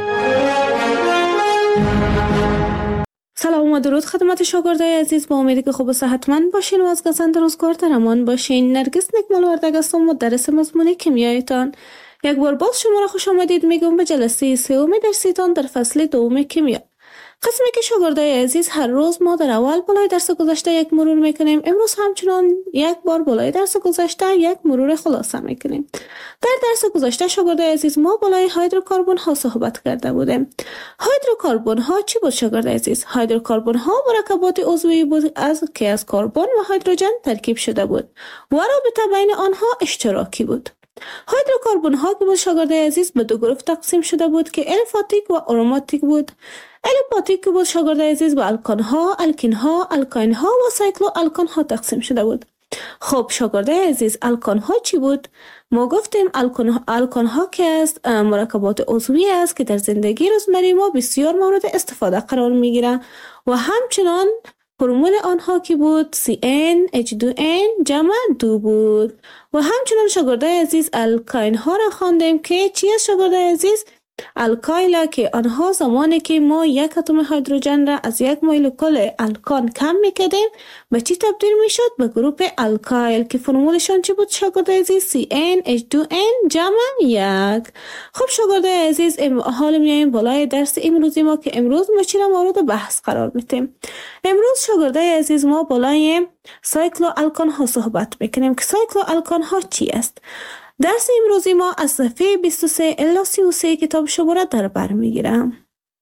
[SPEAKER 3] سلام و درود خدمت شاگردای عزیز. با امیدی که خوب و صحتمند باشین و از گزند روزگار در امان باشین. نرگس نکمال وردگ هستم، مدرس مضمون کیمیایتان. یک بار باز شما را خوش آمدید میگم به جلسه سوم درسیتان در فصل دوم کیمیا. قسمی که شاگردای عزیز هر روز ما در اول بالای درس گذشته یک مرور میکنیم. امروز همچنان یک بار بالای درس گذشته یک مرور خلاصه میکنیم. در درس گذشته شاگردای عزیز ما بالای هیدروکربن ها صحبت کرده بودیم. هیدروکربن ها چی بود شاگردای عزیز؟ هیدروکربن ها مرکبات عضوی بود از که از کربن و هیدروژن ترکیب شده بود و رابطه بین آنها اشتراکی بود. هیدروکربن ها که بود شاگردای عزیز به دو گروه تقسیم شده بود که الیفاتیک و آروماتیک بود. الیفاتیک که بود شاگردای عزیز به الکان ها، الکین ها، الکاین ها و سایکلو الکان ها تقسیم شده بود. خب شاگردای عزیز، الکان ها چی بود؟ ما گفتیم الکان, الکان ها که است مرکبات عضوی است که در زندگی روزمره ما بسیار مورد استفاده قرار می گیرند و همچنان فرمول آنها که بود سی ان اچ دو ان جمع دو بود. و همچنان شاگردای عزیز الکاین ها را خواندیم که چی است شاگردای عزیز؟ الکایل که آنها زمانی که ما یک اتم هیدروژن را از یک مولکول الکان کم میکردیم به چی تبدیل میشد؟ به گروپ الکایل که فرمولشان چی بود شاگردای عزیز؟ سی ان اچ دو ان جمع یک. خب شاگردای عزیز حالا میایم بالای درس امروزی ما که امروز ما چی را مورد بحث قرار میدیم. امروز شاگردای عزیز ما بالای سایکلو الکان ها صحبت میکنیم که سایکلو الکان ها چی است؟ درس امروزی ما از صفحه بیست و سه الی سی و سه کتاب شما را در بر میگیرم.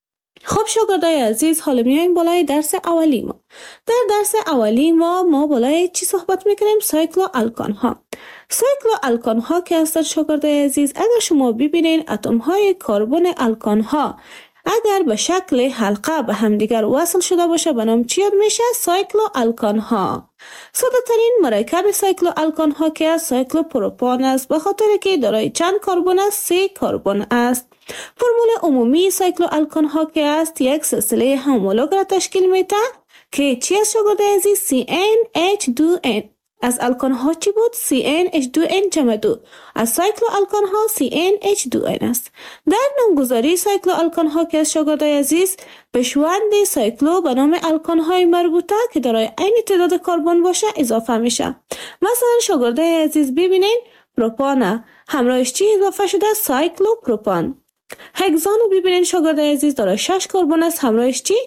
[SPEAKER 3] خب شاگردای عزیز حالا میایم بالای درس اولی ما. در درس اولی ما ما بالای چی صحبت میکنیم؟ سایکلو الکان ها. سایکلو الکان ها که هستند شاگردای عزیز، اگر شما ببینین اتم های کربن الکان ها اگر به شکل حلقه به همدیگر وصل شده باشه به نام چی یاد میشه؟ سایکلو الکان ها. ساده ترین مرکب سایکلو الکان ها که از سایکلو پروپان است به خاطر که دارای چند کربن است؟ سه کربن است. فرمول عمومی سایکلو الکان ها که است یک سلسله همولوگ را تشکیل میده که چی است شاگردای عزیز؟ سی ان اچ دو ان. از الکان ها چی بود؟ سی ان اچ دو ان جمع دو. از سایکلو الکان ها سی ان اچ دو ان است. در نامگذاری سایکلو الکان ها که از شاگردای عزیز پیشوند سایکلو به نام الکان های مربوطه که دارای عین تعداد کربن باشه اضافه میشه. مثلا شاگردای عزیز ببینین پروپان همراهش چی اضافه شده؟ سایکلو پروپان. هگزان رو ببینین شاگردای عزیز دارای شش کربن است همراهش چی؟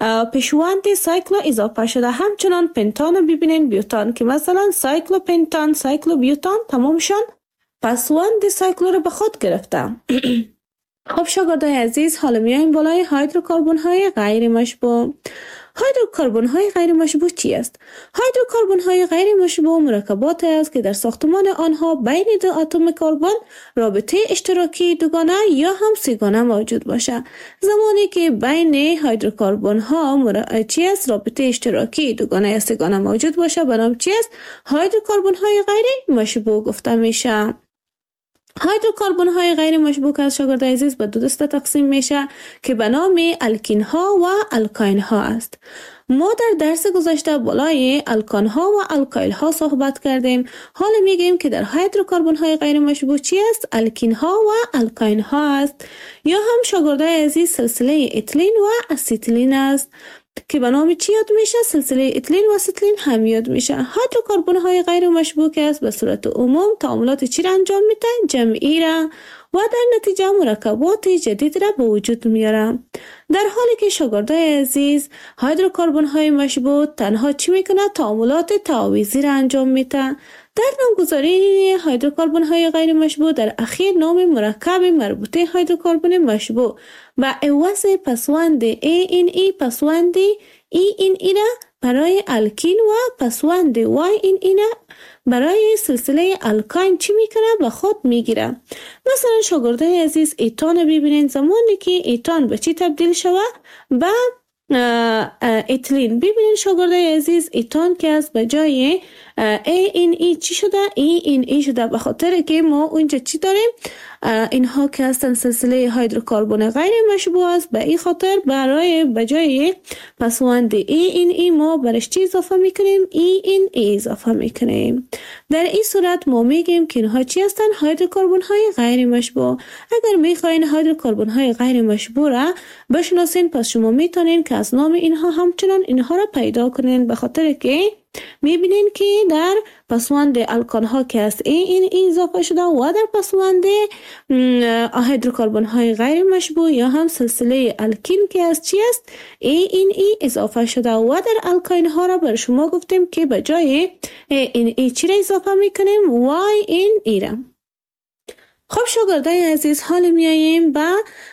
[SPEAKER 3] پیشوند سایکلو اضافه شده. همچنان پنتان رو ببینین بیوتان که مثلا سایکلو پنتان سایکلو بیوتان تمامشان پسوند سایکلو رو به خود گرفتم. خب شاگردای عزیز حالا میایم بالای هیدروکربن های غیر مشبوع. هیدروکربن های غیر مشبوع چی است؟ هیدروکربن های غیر مشبوع مرکبات است که در ساختمان آنها بین دو اتم کربن رابطه اشتراکی دوگانه یا هم سه‌گانه موجود باشه. زمانی که بین هیدروکربن ها مر... چی است؟ رابطه اشتراکی دوگانه یا سه‌گانه موجود باشه به نام چی است؟ هیدروکربن های غیر مشبوع گفته میشه. هیدروکربن های غیر مشبوع از شاگردای عزیز به دو دسته تقسیم میشه که به نام الکین ها و الکاین ها است. ما در درس گذشته بالای الکان ها و الکایل ها صحبت کردیم. حالا میگیم که در هیدروکربن های غیر مشبوع چی است؟ الکین ها و الکاین ها است یا هم شاگردای عزیز سلسله اتیلین و اسیتیلین است که به نام چی یاد میشه؟ سلسله اتیلین و اسیتیلین هم یاد میشه. هیدروکربن های غیر مشبوع است به صورت عموم تعاملات چی را انجام میده؟ جمعی را و در نتیجه مرکبات جدید را به وجود میاره. در حالی که شاگردای عزیز هیدروکربن های مشبوع تنها چی میکنه؟ تعاملات تعاویزی را انجام میده. در نامگذاری هیدروکربن های غیر مشبوع در اخیر نام مرکب مربوطه هیدروکربن مشبوع به عوض پسوند ای این ای پسوند ای این ای را برای الکین و پسوند وای این ای را برای سلسله الکاین چی میکنه؟ به خود میگیره. مثلا شاگردای عزیز ایتان ببینین زمانی که ایتان به چی تبدیل شوه؟ به اتیلین. ببینین شاگردای عزیز ایتان که از به جای ای این ای چی شده؟ ای این ای شده به خاطر که ما اونجا چی داریم؟ اینها که هستن سلسله هیدروکربن غیر مشبوع است. به این خاطر برای به جای پسوند ای این ای ما برش چی اضافه میکنیم؟ ای این ای اضافه میکنیم. در این صورت ما میگیم که اینها چی هستن؟ هیدروکربن های غیر مشبوع. اگر میخواین هیدروکربن های غیر مشبوع را بشناسین پس شما میتونین که از نام اینها همچنان اینها را پیدا کنین به خاطر که میبینین که در پسوند الکان ها که است ای این ای اضافه شده و در پسوند هیدروکربن های غیر مشبوع یا هم سلسله الکین که است چی است؟ ای این ای اضافه شده و در الکاین ها را بر شما گفتیم که به جای ای این ای چی را اضافه میکنیم؟ وای این ای را. خب شاگردای عزیز حال میاییم به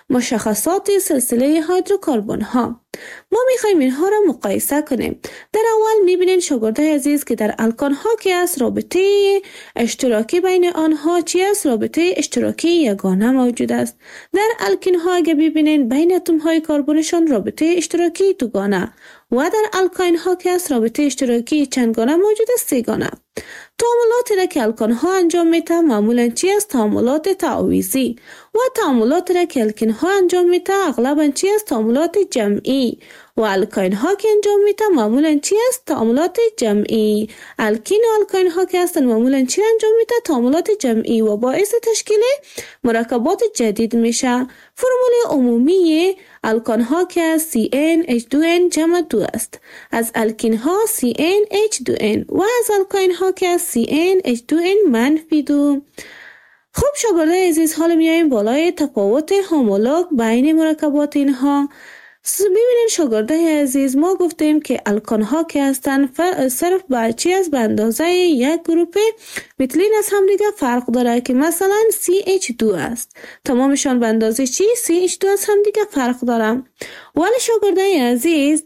[SPEAKER 3] مشخصات سلسله هیدروکربن ها. ما میخوایم اینها را مقایسه کنیم. در اول میبینین شاگردای عزیز که در الکان ها که است رابطه اشتراکی بین آنها چی است؟ رابطه اشتراکی یگانه موجود است. در الکین ها اگه ببینین بین اتم های کربنشان رابطه اشتراکی دوگانه و در الکاین ها که است رابطه اشتراکی چندگانه موجود است؟ سه‌گانه. تعاملاتی را که الکان ها انجام میده معمولا چی است؟ تعاملات تعویضی و تعاملاتی را که الکین ها انجام میده اغلبا چی است؟ تعاملات جمعی و الکاین ها که انجام میده معمولا چی است؟ تعاملات جمعی. الکین و الکاین ها که هستند معمولا چی انجام میده؟ تعاملات جمعی و باعث تشکیل مرکبات جدید میشه. فرمول عمومی الکان ها که سی ان اچ دو ان جمع دو است. از الکین ها سی ان اچ دو ان و از الکاین ها که سی ان اچ دو ان منفی دو. خب شاگردای عزیز حالا میایم بالای تفاوت هومولوگ بین مرکبات اینها. ببینید شاگردای عزیز ما گفتیم که الکان ها که هستن صرف بر چی از به اندازه یک گروپ متلین از هم دیگه فرق داره که مثلا سی اچ دو است. تمامشان به اندازه چی؟ سی اچ دو از هم دیگه فرق داره. ولی شاگردای عزیز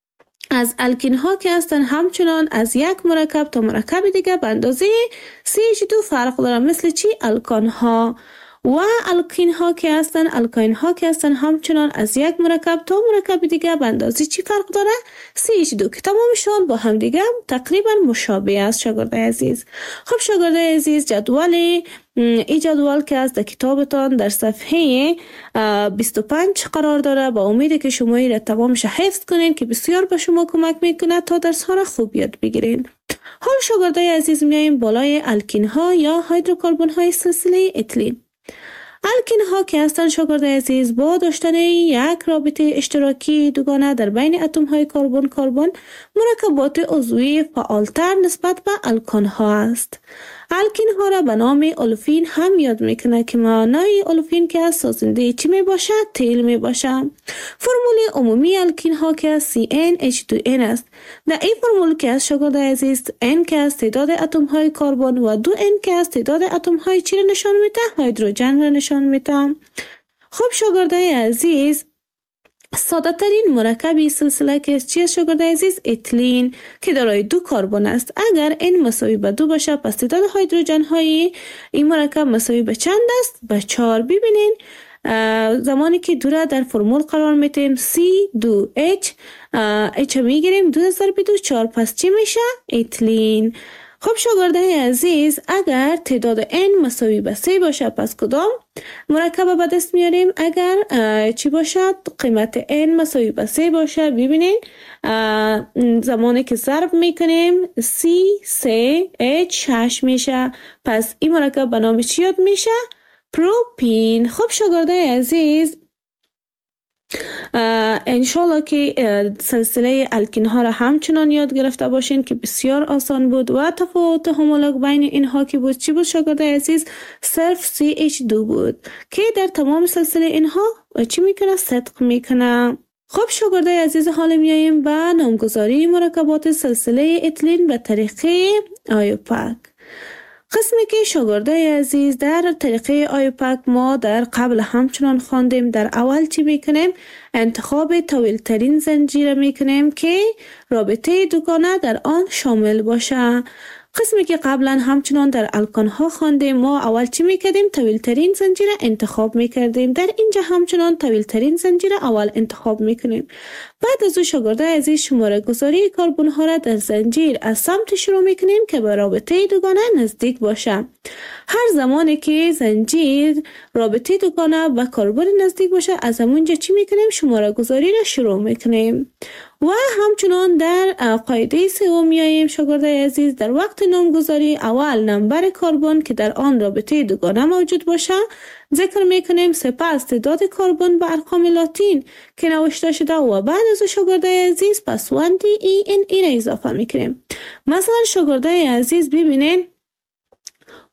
[SPEAKER 3] از الکین ها که هستن همچنان از یک مرکب تا مرکب دیگه به اندازه سی اچ دو فرق داره. مثل چی؟ الکان ها. و الکین ها که هستن الکاین ها که هستن همچنان از یک مرکب تا مرکب دیگه به اندازه چی فرق داره؟ سی اچ دو که تمامشان با هم دیگه تقریبا مشابه است شاگردای عزیز. خب شاگردای عزیز جدول این جدول که از در کتابتان در صفحه بیست و پنج قرار داره. با امید که شما این را تمامش حفظ کنین که بسیار به شما کمک میکنه تا درس ها را خوب یاد بگیرین. حال شاگردای عزیز میایم بالای الکین ها یا هیدروکربن های سلسله اتیلین. الکین ها که هستند شاگردای عزیز با داشتن یک رابطه اشتراکی دوگانه در بین اتم های کربن کربن مرکبات عضوی فعالتر نسبت به الکان ها است. الکین ها را به نام اولفین هم یاد میکنه که معنای اولفین که از سازنده چی می باشه؟ تیل می باشه. فرمول عمومی الکین ها که سی ان اچ دو ان است. در این فرمول که از شاگردای عزیز N که از تعداد اتم های کربن و دو ان که از تعداد اتم های چی را نشان میده؟ هیدروژن را نشان میده. خب شاگردای عزیز ساده ترین مرکبی سلسله که چی است شاگردای عزیز؟ اتیلین که دارای دو کربن است. اگر n مساوی به دو باشه پس تعداد هیدروژن های این مرکب مساوی به چند است؟ به چهار. ببینین زمانی که دو را در فرمول قرار میتیم سی دو اچ اچ میگیریم دو ضرب دو چهار پس چی میشه؟ اتیلین. خب شاگردای عزیز اگر تعداد n مساوی به سه باشه پس کدام مرکب به دست میاریم؟ اگر چی باشد؟ قیمت n مساوی به سه باشه. ببینین زمانی که ضرب میکنیم سی سه اچ هشت میشه. پس این مرکب به نام چی یاد میشه؟ پروپین. خب شاگردای عزیز انشالله که سلسله الکین ها را همچنان یاد گرفته باشین که بسیار آسان بود و تفاوت هومولوگ بین اینها که بود چی بود شاگردای عزیز؟ صرف سی اچ دو بود که در تمام سلسله اینها چی میکنه؟ صدق میکنه. خب شاگردای عزیز حالا میاییم به نامگذاری مرکبات سلسله اتیلین به طریقه آیوپاک. قسمی که شاگردای عزیز در طریقه آیوپاک ما در قبل همچنان خواندیم. در اول چی میکنیم؟ انتخاب طویل ترین زنجیر میکنیم که رابطه دوگانه در آن شامل باشه. قسمی که قبلا همچنان در الکان ها خواندیم ما اول چی میکردیم؟ طویل ترین زنجیر انتخاب میکردیم. در اینجا همچنان طویل ترین زنجیر اول انتخاب میکنیم. بعد از او شاگردای عزیز شماره گذاری کربن ها را در زنجیر از سمت شروع میکنیم که به رابطه دوگانه نزدیک باشه. هر زمانی که زنجیر رابطه دوگانه با کربن نزدیک باشه از همونجا چی میکنیم؟ شماره گذاری را شروع میکنیم. و همچنان در قاعده سوم میاییم شاگردای عزیز در وقت نامگذاری اول نمبر کربن که در آن رابطه دوگانه موجود باشه ذکر میکنیم، سپس تعداد کربن به ارقام لاتین که نوشته شده و بعد از شاگردای عزیز پسوند ای ان ای را اضافه میکنیم. مثلا شاگردای عزیز ببینین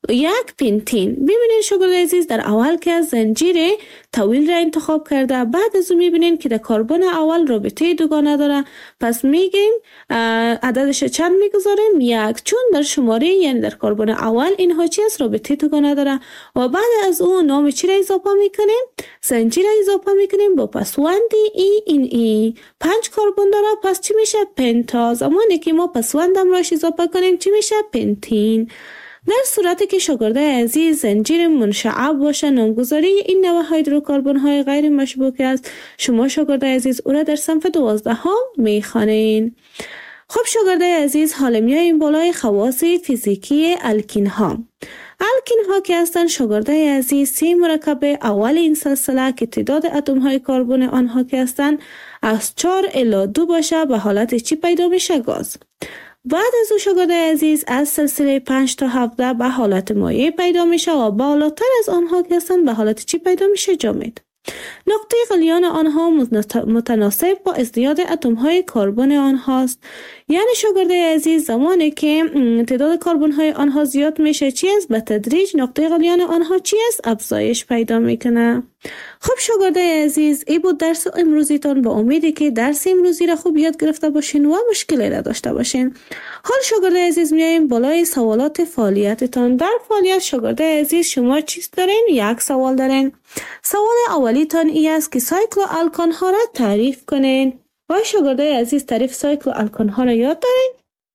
[SPEAKER 3] یک پنتین. ببینید شاگرد عزیز در اول که از زنجیر طویل را انتخاب کرده، بعد از اون میبینید که در کربن اول رابطه دوگانه داره، پس میگیم عددش چند میگذاریم؟ یک، چون در شماره یعنی در کربن اول اینها چی است؟ رابطه دوگانه داره. و بعد از اون نام چی را اضافه میکنیم؟ زنجیر را اضافه میکنیم با پسوندی ای این ای. پنج کربن داره، پس چی میشه؟ پنتا. زمانی که ما پسوندم راش اضافه کنیم چی میشه؟ پنتین. در صورتی که شاگرد عزیز زنجیر منشعب باشه، نامگذاری این نوع هیدروکربن های غیر مشبوک است. شما شاگرد عزیز او را در صنف دوازده ها میخوانین. خب شاگرد عزیز، حالا میاییم بالای خواص فیزیکی الکین ها. الکین ها که هستند شاگرد عزیز سه مرکب اول این سلسله که تعداد اتم های کربن آنها که هستند از چهار الی دو باشه به حالت چی پیدا میشه؟ گاز. بعد از او شاگرد عزیز از سلسله پنج تا هفده به حالت مایع پیدا میشه و بالاتر از آنها که هستند به حالت چی پیدا میشه؟ جامد. نقطه غلیان آنها متناسب با ازدیاد اتم های کربن آنهاست. یعنی شاگرد عزیز زمانی که تعداد کربن های آنها زیاد میشه چی است؟ به تدریج نقطه غلیان آنها چی است؟ افزایش پیدا میکنه. خب شاگرد عزیز، این بود درس امروزیتان. با امیدی که درس امروزی را خوب یاد گرفته باشین و مشکلی را داشته باشین. حال شاگرد عزیز میاییم بالای سوالات فعالیتتان. در فعالیت شاگرد عزیز شما چیز دارین؟ یک سوال دارین. سوال اولیتان ای است که سایکل الکان ها را تعریف کنین. و شاگرد عزیز تعریف سایکل الکان ها را یاد دارین؟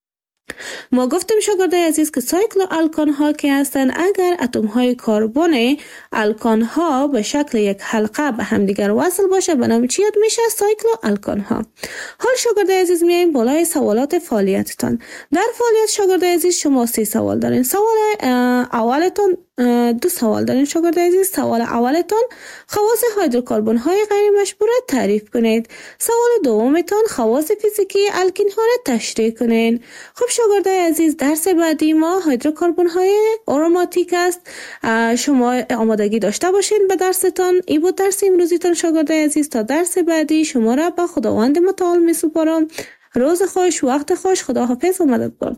[SPEAKER 3] ما گفتیم شاگرد عزیز که سایکل الکان ها که هستند اگر اتم های کربن الکان ها به شکل یک حلقه به همدیگر وصل باشه به نام چی یاد میشه؟ سایکل الکان ها. حال شاگرد عزیز میاییم بالای سوالات فعالیتتان. در فعالیت شاگرد عزیز شما سه سوال دارین. سوال اولتون دو سوال دارین شاگرد عزیز. سوال اولتون خواص هیدروکربن های غیر مشبوع را تعریف کنید. سوال دومتون خواص فیزیکی الکین ها را تشریح کنید. خب شاگرد عزیز، درس بعدی ما هیدروکربن های آروماتیک است. شما آمادگی داشته باشین به درستان. ای بود درس امروزیتان شاگرد عزیز. تا درس بعدی شما را به خداوند متعال می سپارم. روز خوش، وقت خوش، خداحافظ و مددگار.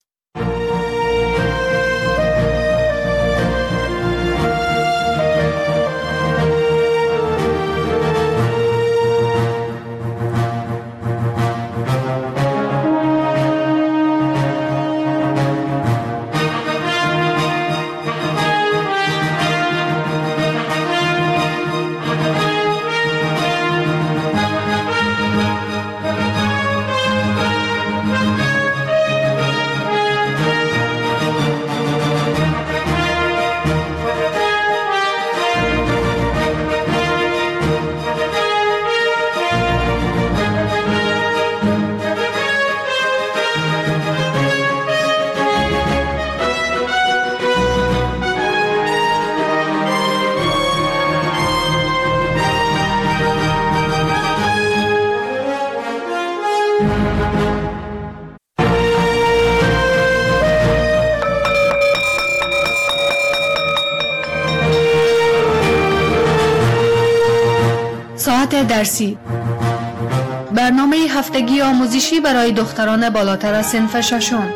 [SPEAKER 2] ساعت درسی، برنامه هفتگی آموزشی برای دختران بالاتر از صنف ششم.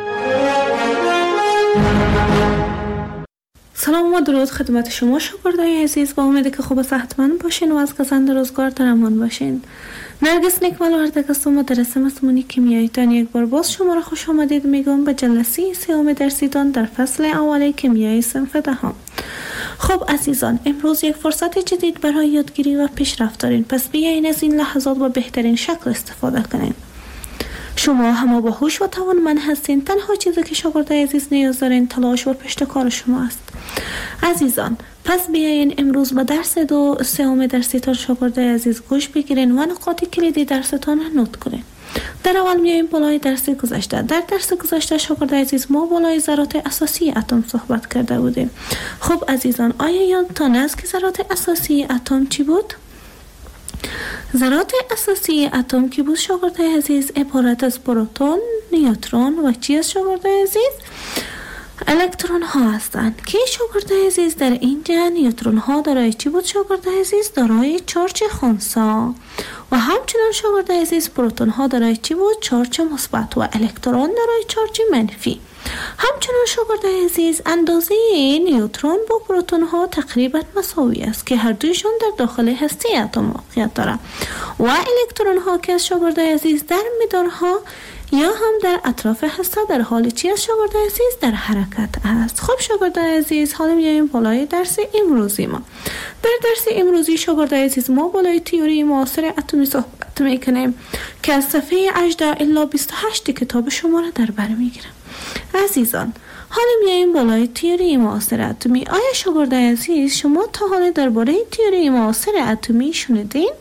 [SPEAKER 3] سلام و درود خدمت شما شاگردای عزیز. با امید که خوب و صحتمند باشین و از گزند روزگار در امان باشین. نرگس نیکمل وردک هستم و درس مضمون کیمیاییتان یک بار باز شما را خوش آمدید میگم به جلسه سوم درسیتان در فصل اول کیمیای صنف دهم. خب عزیزان، امروز یک فرصت جدید برای یادگیری و پیشرفت دارین، پس بیاین از این لحظات با بهترین شکل استفاده کنین. شما همه با هوش و توانمند هستین. تنها چیزی که شاگرد عزیز نیاز دارین تلاش و پشت کار شما است. عزیزان، پس بیاین امروز به درس دو سوم درسیتان شاگرد عزیز گوش بگیرین و نقاط کلیدی درستان را نوت کنین. در اول میاییم بالای درس گذشته. در درس گذشته شاگرد عزیز ما بالای ذرات اساسی اتم صحبت کرده بودیم. خب عزیزان، آیا یادتان است که ذرات اساسی اتم چی بود؟ ذرات اساسی اتم که بود شاگرد عزیز عبارت از پروتون، نیوترون و چی از شاگرد عزیز؟ الکترون ها هستند که شاگرد عزیز در اینجا نیوترون ها دارای چی بود شاگرد عزیز؟ دارای چارج خنثی و همچنان شاگرد عزیز پروتون ها دارای چی بود؟ چارج مثبت و الکترون دارای چارج منفی. همچنان شاگرد عزیز اندازه نیوترون با پروتون ها تقریبا مساوی است که هر دویشون در داخل هسته اتم موقعیت دارند و الکترون ها که از شاگرد عزیز در مدارها یا هم در اطراف هسته در حال چی از شاگرد عزیز؟ در حرکت است. خب شاگرد عزیز حالا میایم بالای درس امروزی ما. در درس امروزی شاگرد عزیز ما بالای تئوری معاصر اتمی صحبت میکنیم که از صفحه هجده الی بیست و هشت کتاب شما را در بر میگیرم. عزیزان حالا میایم بالای تئوری معاصر اتمی. آیا شاگرد عزیز شما تا حالا درباره تئوری معاصر اتمی شنیدین؟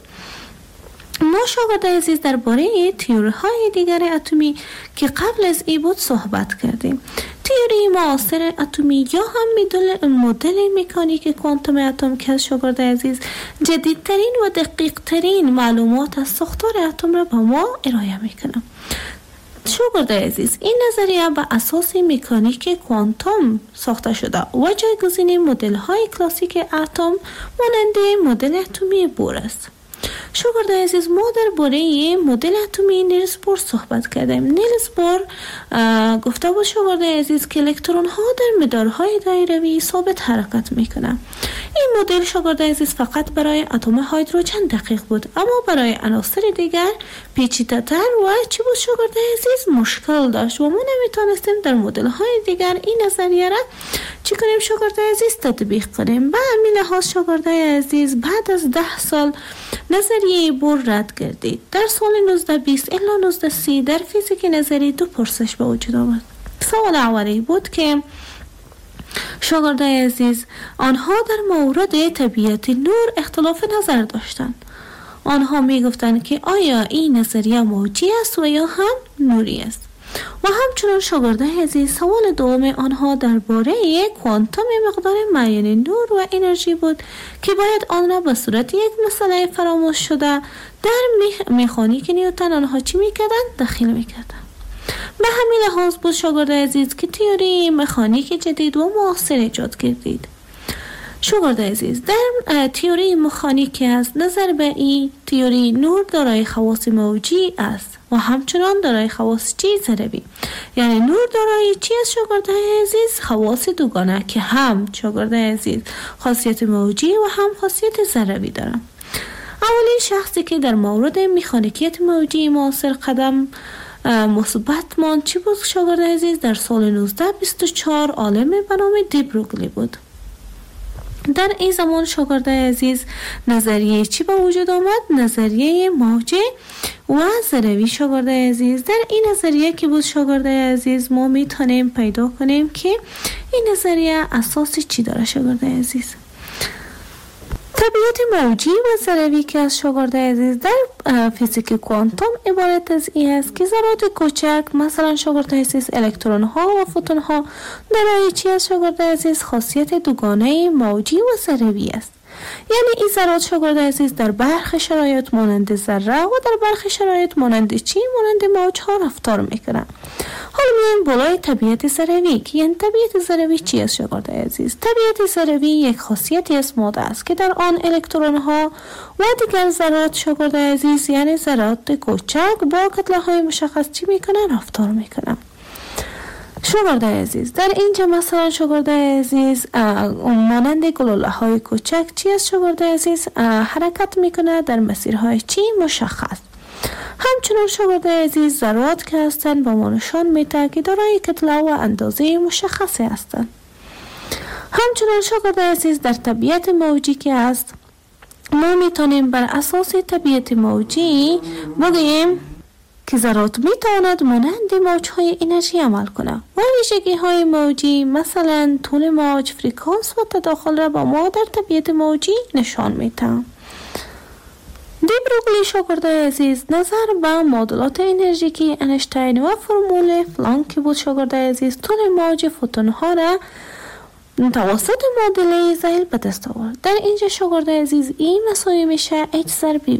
[SPEAKER 3] ما شاگرد عزیز درباره تئوری های دیگر اتمی که قبل از ای بود صحبت کردیم. تئوری معاصر اتمی یا هم مدل مدل مکانیک کوانتوم اتم که از شاگرد عزیز جدیدترین و دقیق ترین معلومات از ساختار اتم را به ما ارائه میکنه. شاگرد عزیز این نظریه بر اساس مکانیک کوانتوم ساخته شده و جایگزین مدل های کلاسیک اتم مانند مدل اتمی بور است. شاگرد عزیز ما درباره مدل اتمی نیلز بور صحبت کردیم. نیلز بور گفته بود شاگرد عزیز که الکترون ها در مدارهای دایروی ثابت حرکت میکنند. این مدل شاگرد عزیز فقط برای اتم هیدروژن دقیق بود، اما برای عناصر دیگر پیچیده‌تر و چی بود شاگرد عزیز؟ مشکل داشت و ما نمیتونستیم در مدل های دیگر این نظریه را چی کنیم شاگرد عزیز؟ تطبیق کنیم. به همین لحاظ شاگرد عزیز بعد از ده سال نظریه بور رد گردید. در سال نوزده بیست الی نوزده سی در فیزیک نظری دو پرسش به وجود آمد. سوال اولی بود که شاگرد عزیز آنها در مورد طبیعت نور اختلاف نظر داشتند. آنها می گفتند که آیا این نظریه موجی است و یا هم نوری است. و همچنان شاگرد عزیز سوال دوم آنها درباره کوانتوم مقدار معین نور و انرژی بود که باید آن را به صورت یک مسئله فراموش شده در مکانیک نیوتن آنها چی میکردند؟ دخیل میکردند. به همین لحاظ بود شاگرد عزیز که تئوری مکانیک جدید و معاصر ایجاد کردید. شاگرد عزیز در تئوری مکانیک است نظر به این تئوری نور دارای خواص موجی است و همچنان دارای خواص چی؟ ضربی. یعنی نور دارای چی است شاگرد عزیز؟ خواص دوگانه که هم شاگرد عزیز خاصیت موجی و هم خاصیت ضربی دارن. اولین شخصی که در مورد مکانیکیت موجی معاصر قدم مثبت مان چی بود شاگرد عزیز؟ در سال نوزده بیست و چهار عالم به نام دی بروگلی بود. در این زمان شاگرد عزیز نظریه چی به وجود آمد؟ نظریه موج و ضربی شاگرد عزیز. در این نظریه که بود شاگرد عزیز ما میتونیم پیدا کنیم که این نظریه اساس چی داره شاگرد عزیز؟ طبیعت موجی و ضربی که از شاگرد عزیز در فیزیک کوانتوم عبارت از این است که ذرات کوچک مثلا شاگرد عزیز الکترون ها و فوتون ها دارای چی از شاگرد عزیز؟ خاصیت دوگانه موجی و ضربی است. یعنی این ذرات شاگرد عزیز در برخی شرایط مانند ذره و در برخی شرایط مانند چی؟ مانند موج ها رفتار میکنن. حالا میایم بالای طبیعت ضربی که یعنی طبیعت ضربی چی است شاگرد عزیز؟ طبیعت ضربی یک خاصیتی از ماده است که در آن الکترون ها و دیگر ذرات شاگرد عزیز یعنی ذرات کوچک با کتله های مشخص چی میکنن؟ رفتار میکنن. شاگرد عزیز در اینجا مثلا شاگرد عزیز مانند گلوله های کوچک چی است شاگرد عزیز؟ حرکت میکنه در مسیرهای چی؟ مشخص. همچنان شاگرد عزیز ذرات که هستند با ما نشان میده که دارای کتله و اندازه مشخصی هستند. همچنان شاگرد عزیز در طبیعت موجی که است ما میتونیم بر اساس طبیعت موجی بگیم که ذرات میتواند مانند موجهای انرژی عمل کنه و ویژگی های موجی مثلا طول موج، فرکانس و تداخل را با ما در طبیعت موجی نشان میده. دی بروگلی شاگرد عزیز نظر به معادلات انرژیکی اینشتین و فرمول پلانک بود شاگرد عزیز طول موج فوتون ها را توسط معادله زیل به دست آورد. در اینجا شاگرد عزیز این مساوی میشه H ضرب V.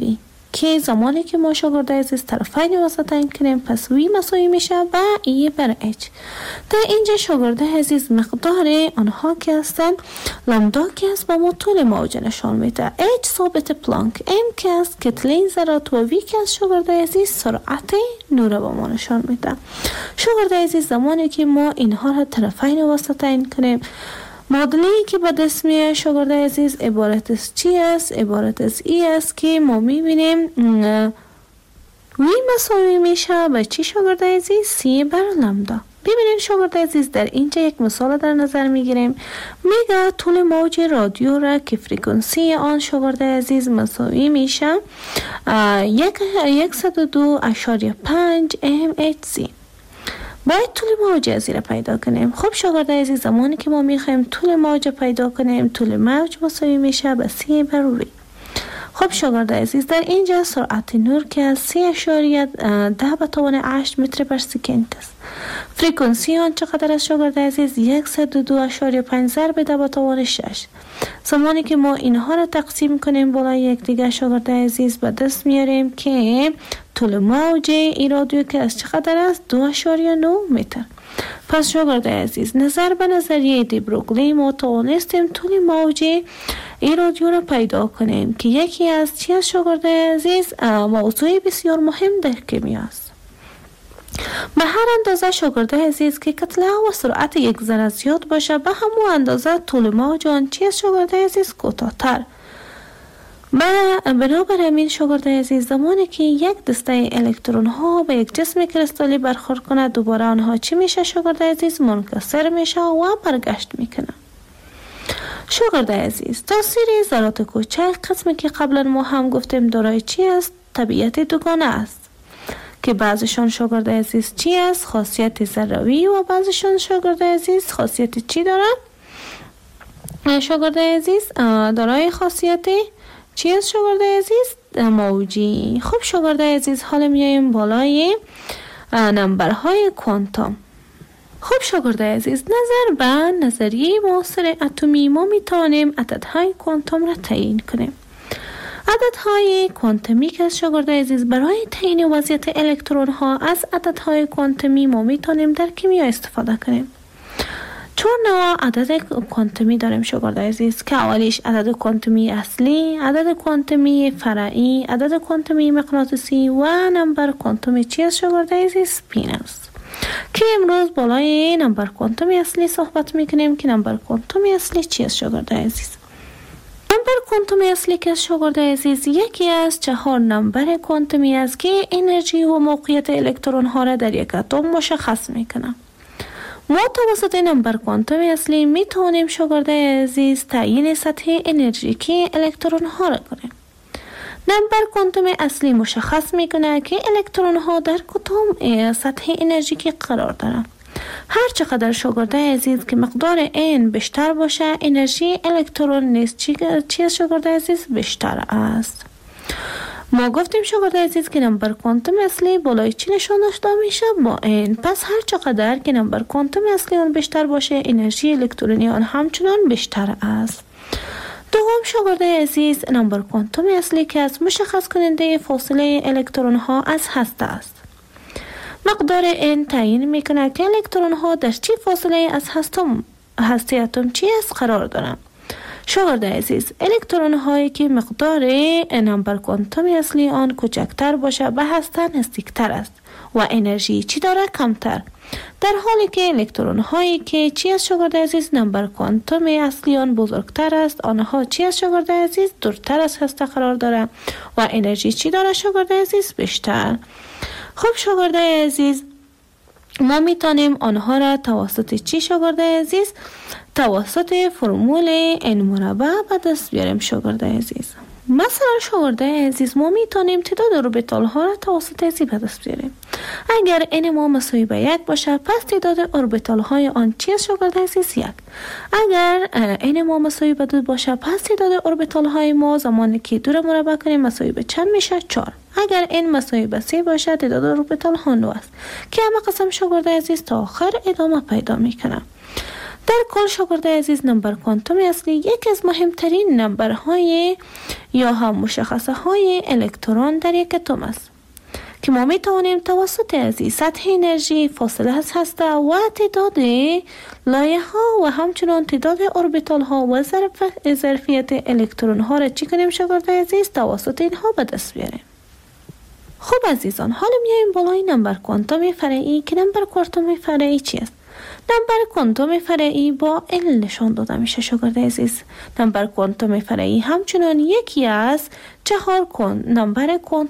[SPEAKER 3] که زمانی که ما شاگرد عزیز طرفین وسطین کنیم پس وی مساوی میشه با ای بر اچ. در اینجا شاگرد عزیز مقدار آنها که هستن لامدا که است با ما طول موج نشان میده. اچ ثابت پلانک، ام که است کتله ذرات و وی که است شاگرد عزیز سرعت نور با ما نشان میده. شاگرد عزیز زمانی که ما اینها را طرفین وسطین کنیم معادله که به دست میاد شاگرد عزیز عبارت از چی است؟ عبارت از ای است که ما میبینیم وی مساوی میشه به چی شاگرد عزیز؟ سی بر لامدا. ببینید شاگرد عزیز در اینجا یک مثال در نظر میگیریم. میگه طول موج رادیو را که فرکانسی آن شاگرد عزیز مساوی میشه یک صد و دو اشاریه پنج ام اچ سی. باید طول موج ازی را پیدا کنیم. خب شاگرد عزیز زمانی که ما میخوایم طول موج پیدا کنیم طول موج مساوی میشه به سی بر وی. خب شاگرد عزیز در اینجا سرعت نور که از سی اشاریه ده به توان هشت متر بر سکند است. فرکانسی آن چقدر است شاگرد عزیز؟ یک صد و دو اشاریه پنج ضرب ده به توان شش. زمانی که ما اینها را تقسیم کنیم بالای یک دیگه شاگرد عزیز به دست میاریم که طول موج این رادیو که از چقدر است؟ دو اشاریه نه متر. پس شاگرد عزیز نظر به نظریه دی بروگلی ما توانستیم طول موج این رادیو را پیدا کنیم که یکی از چی است شاگرد عزیز؟ موضوع بسیار مهم در کیمیا است. به هر اندازه شاگرد عزیز که کتله و سرعت یک ذره زیاد باشه به همون اندازه طول موج آن چی است شاگرد عزیز؟ کوتاه‌تر. بنابر همین شاگرد عزیز زمانی که یک دسته الکترون ها به یک جسم کریستالی برخورد کنه دوباره آنها چی میشه شاگرد عزیز؟ منکسر میشه و برگشت میکنه. شاگرد عزیز تاثیر ذرات کوچک قسمی که قبلا ما هم گفتیم دارای چی است؟ طبیعت دوگانه است که بعضشان شاگرد عزیز چی است؟ خاصیت ذروی و بعضشان شاگرد عزیز خاصیت چی دارن؟ شاگرد عزیز دارای خاصیت چی است شاگرد عزیز؟ موجی. خب شاگرد عزیز حالا میایم بالای نمبرهای کوانتوم. خب شاگرد عزیز نظر به نظریه معاصر اتمی ما میتونیم عددهای کوانتوم را تعیین کنیم. عددهای کوانتومی که شاگرد عزیز برای تعیین وضعیت الکترون ها از عددهای کوانتومی ما میتونیم در کیمیا استفاده کنیم. چون نوع عدد کوانتومی داریم شاگرد عزیز که اولیش عدد کوانتومی اصلی، عدد کوانتومی فرعی، عدد کوانتومی مغناطیسی و نمبر کوانتومی چی است شاگرد عزیز؟ سپین است. که امروز بالای نمبر کوانتومی اصلی صحبت میکنیم که نمبر کوانتومی اصلی چی است شاگرد عزیز؟ نمبر کوانتومی اصلی که شاگرد عزیز یکی از چهار نمبر کوانتومی است که انرژی و موقعیت الکترون ها را در یک اتم مشخص میکنه. ما توسط نمبر کوانتومی اصلی می توانیم شاگرد عزیز تعیین سطح انرژیکی الکترون ها را کنیم. نمبر کوانتومی اصلی مشخص می کنه که الکترون ها در کدام سطح انرژیکی قرار دارند. هر چقدر شاگرد عزیز که مقدار n بیشتر باشه انرژی الکترون نیز چی شاگرد عزیز بیشتر است. ما گفتیم شاگرد عزیز که نمبر کوانتوم اصلی بالای چی نشان داشته میشه؟ با n. پس هر چقدر که نمبر کوانتوم اصلی آن بیشتر باشه انرژی الکترونی آن همچنان بیشتر است. دوم شاگرد عزیز نمبر کوانتوم اصلی که از مشخص کننده فاصله الکترون ها از هسته است. مقدار n تعیین میکنه که الکترون ها در چی فاصله از هسته اتم چی است قرار دارند. شاگرد عزیز الکترون هایی که مقدار نمبر کوانتومی اصلی آن کوچکتر باشه به هسته نزدیکتر است و انرژی چی داره؟ کمتر. در حالی که الکترون هایی که چی است شاگرد عزیز نمبر کوانتومی اصلی آن بزرگتر است آنها چی است شاگرد عزیز دورتر از هسته قرار داره و انرژی چی داره شاگرد عزیز بیشتر. خب شاگرد عزیز ما میتونیم آنها را توسط چی شاگرد عزیز؟ توسط فرمول n مربع به دست بیاریم شاگرد عزیز. مثلا شاگرد عزیز ما میتونیم تعداد اوربیتال ها را توسط ازی به دست بیاریم. اگر n ما مساوی به یک باشه پس تعداد اوربیتال های آن چی است شاگرد عزیز؟ یک. اگر n ما مساوی به دو باشه پس تعداد اوربیتال های ما زمانی که دو را مربع کنیم مساوی به چند میشه؟ چهار. اگر n مساوی به سه باشه تعداد اوربیتال ها نو است که همه قسم شاگرد عزیز تا آخر ادامه پیدا میکنه. در کل شاگردای عزیز، نمبر کوانتومی اصلی یکی از مهمترین نمبرهای یا هم مشخصه های الکترون در یک اتم است که ما می توانیم توسط ازی سطح انرژی، فاصله از هسته و تعداد لایه ها و همچنان تعداد اوربیتال ها و ظرف ظرفیت الکترون ها را چی کنیم شاگردای عزیز؟ توسط اینها به دست بیاریم. خب عزیزان، حالا میایم بالای نمبر کوانتومی فرعی که نمبر کوانتومی فرعی چی است؟ نمبر کوانتومی فرعی با ال نشان داده میشه شاگرد عزیز. نمبر کوانتومی فرعی همچنان یکی از چهار نمبر کوانتومی